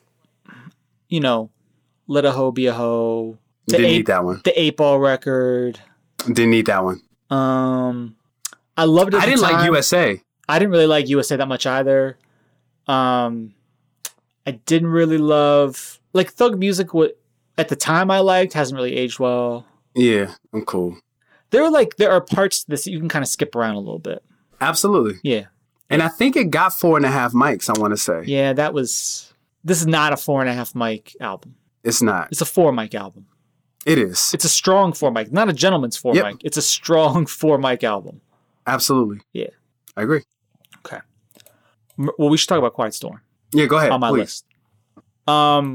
S3: Let a Hoe Be a Hoe.
S2: Didn't need that one.
S3: The 8-Ball record.
S2: Didn't need that one.
S3: I loved it.
S2: I didn't like USA.
S3: I didn't really like USA that much either. I didn't really love Thug Music. What at the time I liked hasn't really aged well.
S2: Yeah, I'm cool.
S3: there are parts to this that you can kind of skip around a little bit.
S2: Absolutely.
S3: Yeah.
S2: And I think it got 4.5 mics, I want to say.
S3: Yeah, this is not a 4.5 mic album.
S2: It's not.
S3: It's a 4 mic album.
S2: It is.
S3: It's a strong 4 mic, not a gentleman's 4 mic. It's a strong 4 mic album.
S2: Absolutely.
S3: Yeah.
S2: I agree.
S3: Okay. Well, we should talk about Quiet Storm.
S2: Yeah, go ahead.
S3: On my
S2: list.
S3: I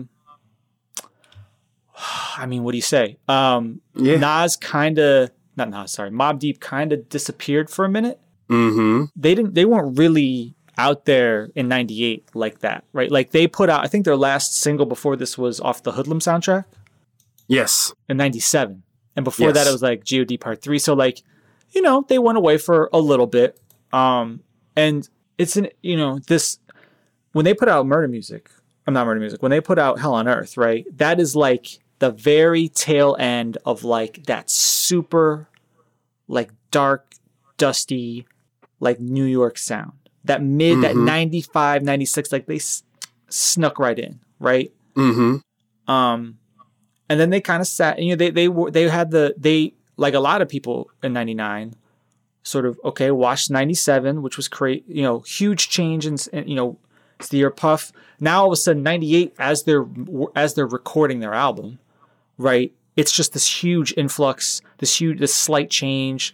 S3: mean, what do you say? Mobb Deep kind of disappeared for a minute.
S2: Mm-hmm.
S3: They weren't really out there in 98 like that, right? Like they put out, I think their last single before this was off the Hoodlum soundtrack.
S2: Yes.
S3: In 97. And before that it was like G.O.D. Part 3. So like, you know, they went away for a little bit. And it's this, when they put out when they put out Hell on Earth, right? That is like the very tail end of like that super like dark, dusty, like New York sound. That that 95, 96, like they snuck right in, right?
S2: Mm-hmm.
S3: And then they kind of sat, and they like a lot of people in 99 sort of, watched 97, which was huge change in, it's the year Puff. Now all of a sudden 98, as they're recording their album, right? It's just this huge influx, this slight change,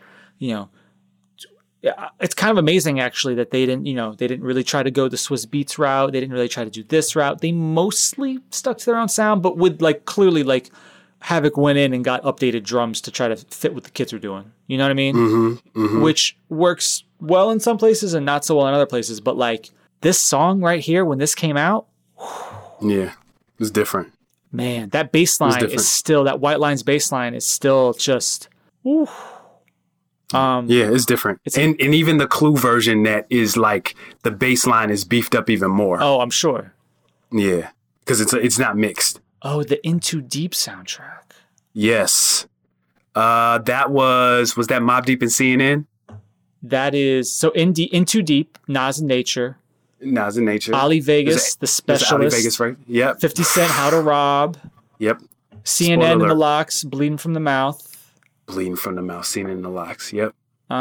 S3: It's kind of amazing actually that they didn't really try to go the Swizz Beatz route. They didn't really try to do this route. They mostly stuck to their own sound, but with clearly Havoc went in and got updated drums to try to fit what the kids were doing. You know what I mean?
S2: Mm-hmm, mm-hmm.
S3: Which works well in some places and not so well in other places. But this song right here, when this came out,
S2: yeah, it was different.
S3: Man, that bass line is still, that White Lines bass line is still just, ooh.
S2: It's different. And even the Clue version that is the bass line is beefed up even more.
S3: Oh, I'm sure.
S2: Yeah, because it's not mixed.
S3: Oh, the Into Deep soundtrack.
S2: Yes. That was that Mobb Deep and CNN?
S3: That is, so Into Deep, Nas and Nature.
S2: Ali
S3: Vegas, The Specialist.
S2: Ali Vegas, right? Yep.
S3: 50 Cent, How to Rob.
S2: Yep.
S3: CNN and the Locks, Bleeding from the Mouth.
S2: CNN and the Locks. Yep.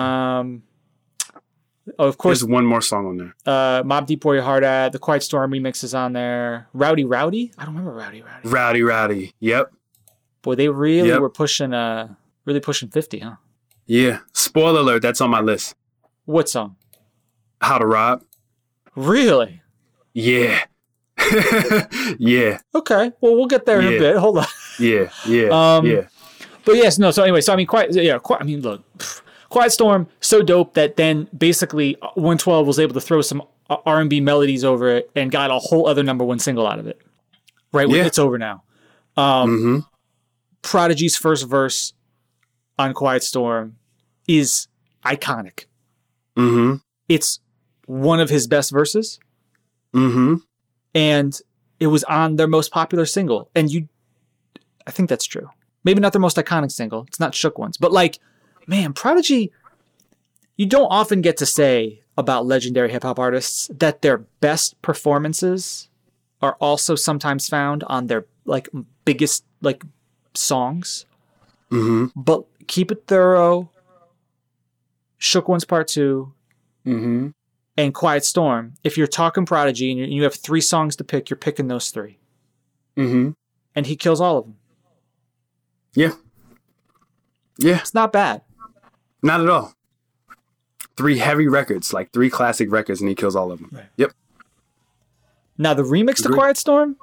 S3: Of course.
S2: There's one more song on there.
S3: Mobb Deep, Where Your Heart At. The Quiet Storm remix is on there. Rowdy Rowdy? I don't remember Rowdy Rowdy.
S2: Rowdy Rowdy. Yep.
S3: Boy, they really were pushing 50, huh?
S2: Yeah. Spoiler alert, that's on my list.
S3: What song?
S2: How to Rob.
S3: Really?
S2: Yeah. Yeah.
S3: Okay. Well, we'll get there in a bit. Hold on.
S2: Yeah.
S3: But yes, no. So anyway, look, Quiet Storm, so dope that then basically 112 was able to throw some R&B melodies over it and got a whole other #1 single out of it. Right? Yeah. It's Over Now. Prodigy's first verse on Quiet Storm is iconic.
S2: Mm-hmm.
S3: It's one of his best verses.
S2: Mm-hmm.
S3: And it was on their most popular single. And I think that's true. Maybe not their most iconic single. It's not Shook Ones. But man, Prodigy, you don't often get to say about legendary hip-hop artists that their best performances are also sometimes found on their biggest songs.
S2: Mm-hmm.
S3: But Keep It Thorough, Shook Ones Part 2,
S2: mm-hmm.
S3: and Quiet Storm. If you're talking Prodigy and you have 3 songs to pick, you're picking those 3.
S2: Mm-hmm.
S3: And he kills all of them.
S2: Yeah. Yeah.
S3: It's not bad.
S2: Not at all. 3 heavy records, 3 classic records, and he kills all of them.
S3: Right.
S2: Yep.
S3: Now, the remix to Quiet Storm?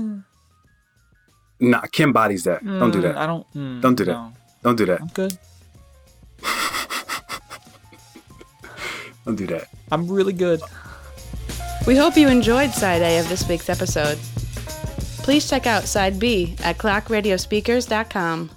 S2: Nah, Kim bodies that. Don't do that. Don't do that.
S3: No.
S2: Don't do that.
S3: I'm good.
S2: Don't do that.
S3: I'm really good.
S1: We hope you enjoyed Side A of this week's episode. Please check out Side B at clockradiospeakers.com.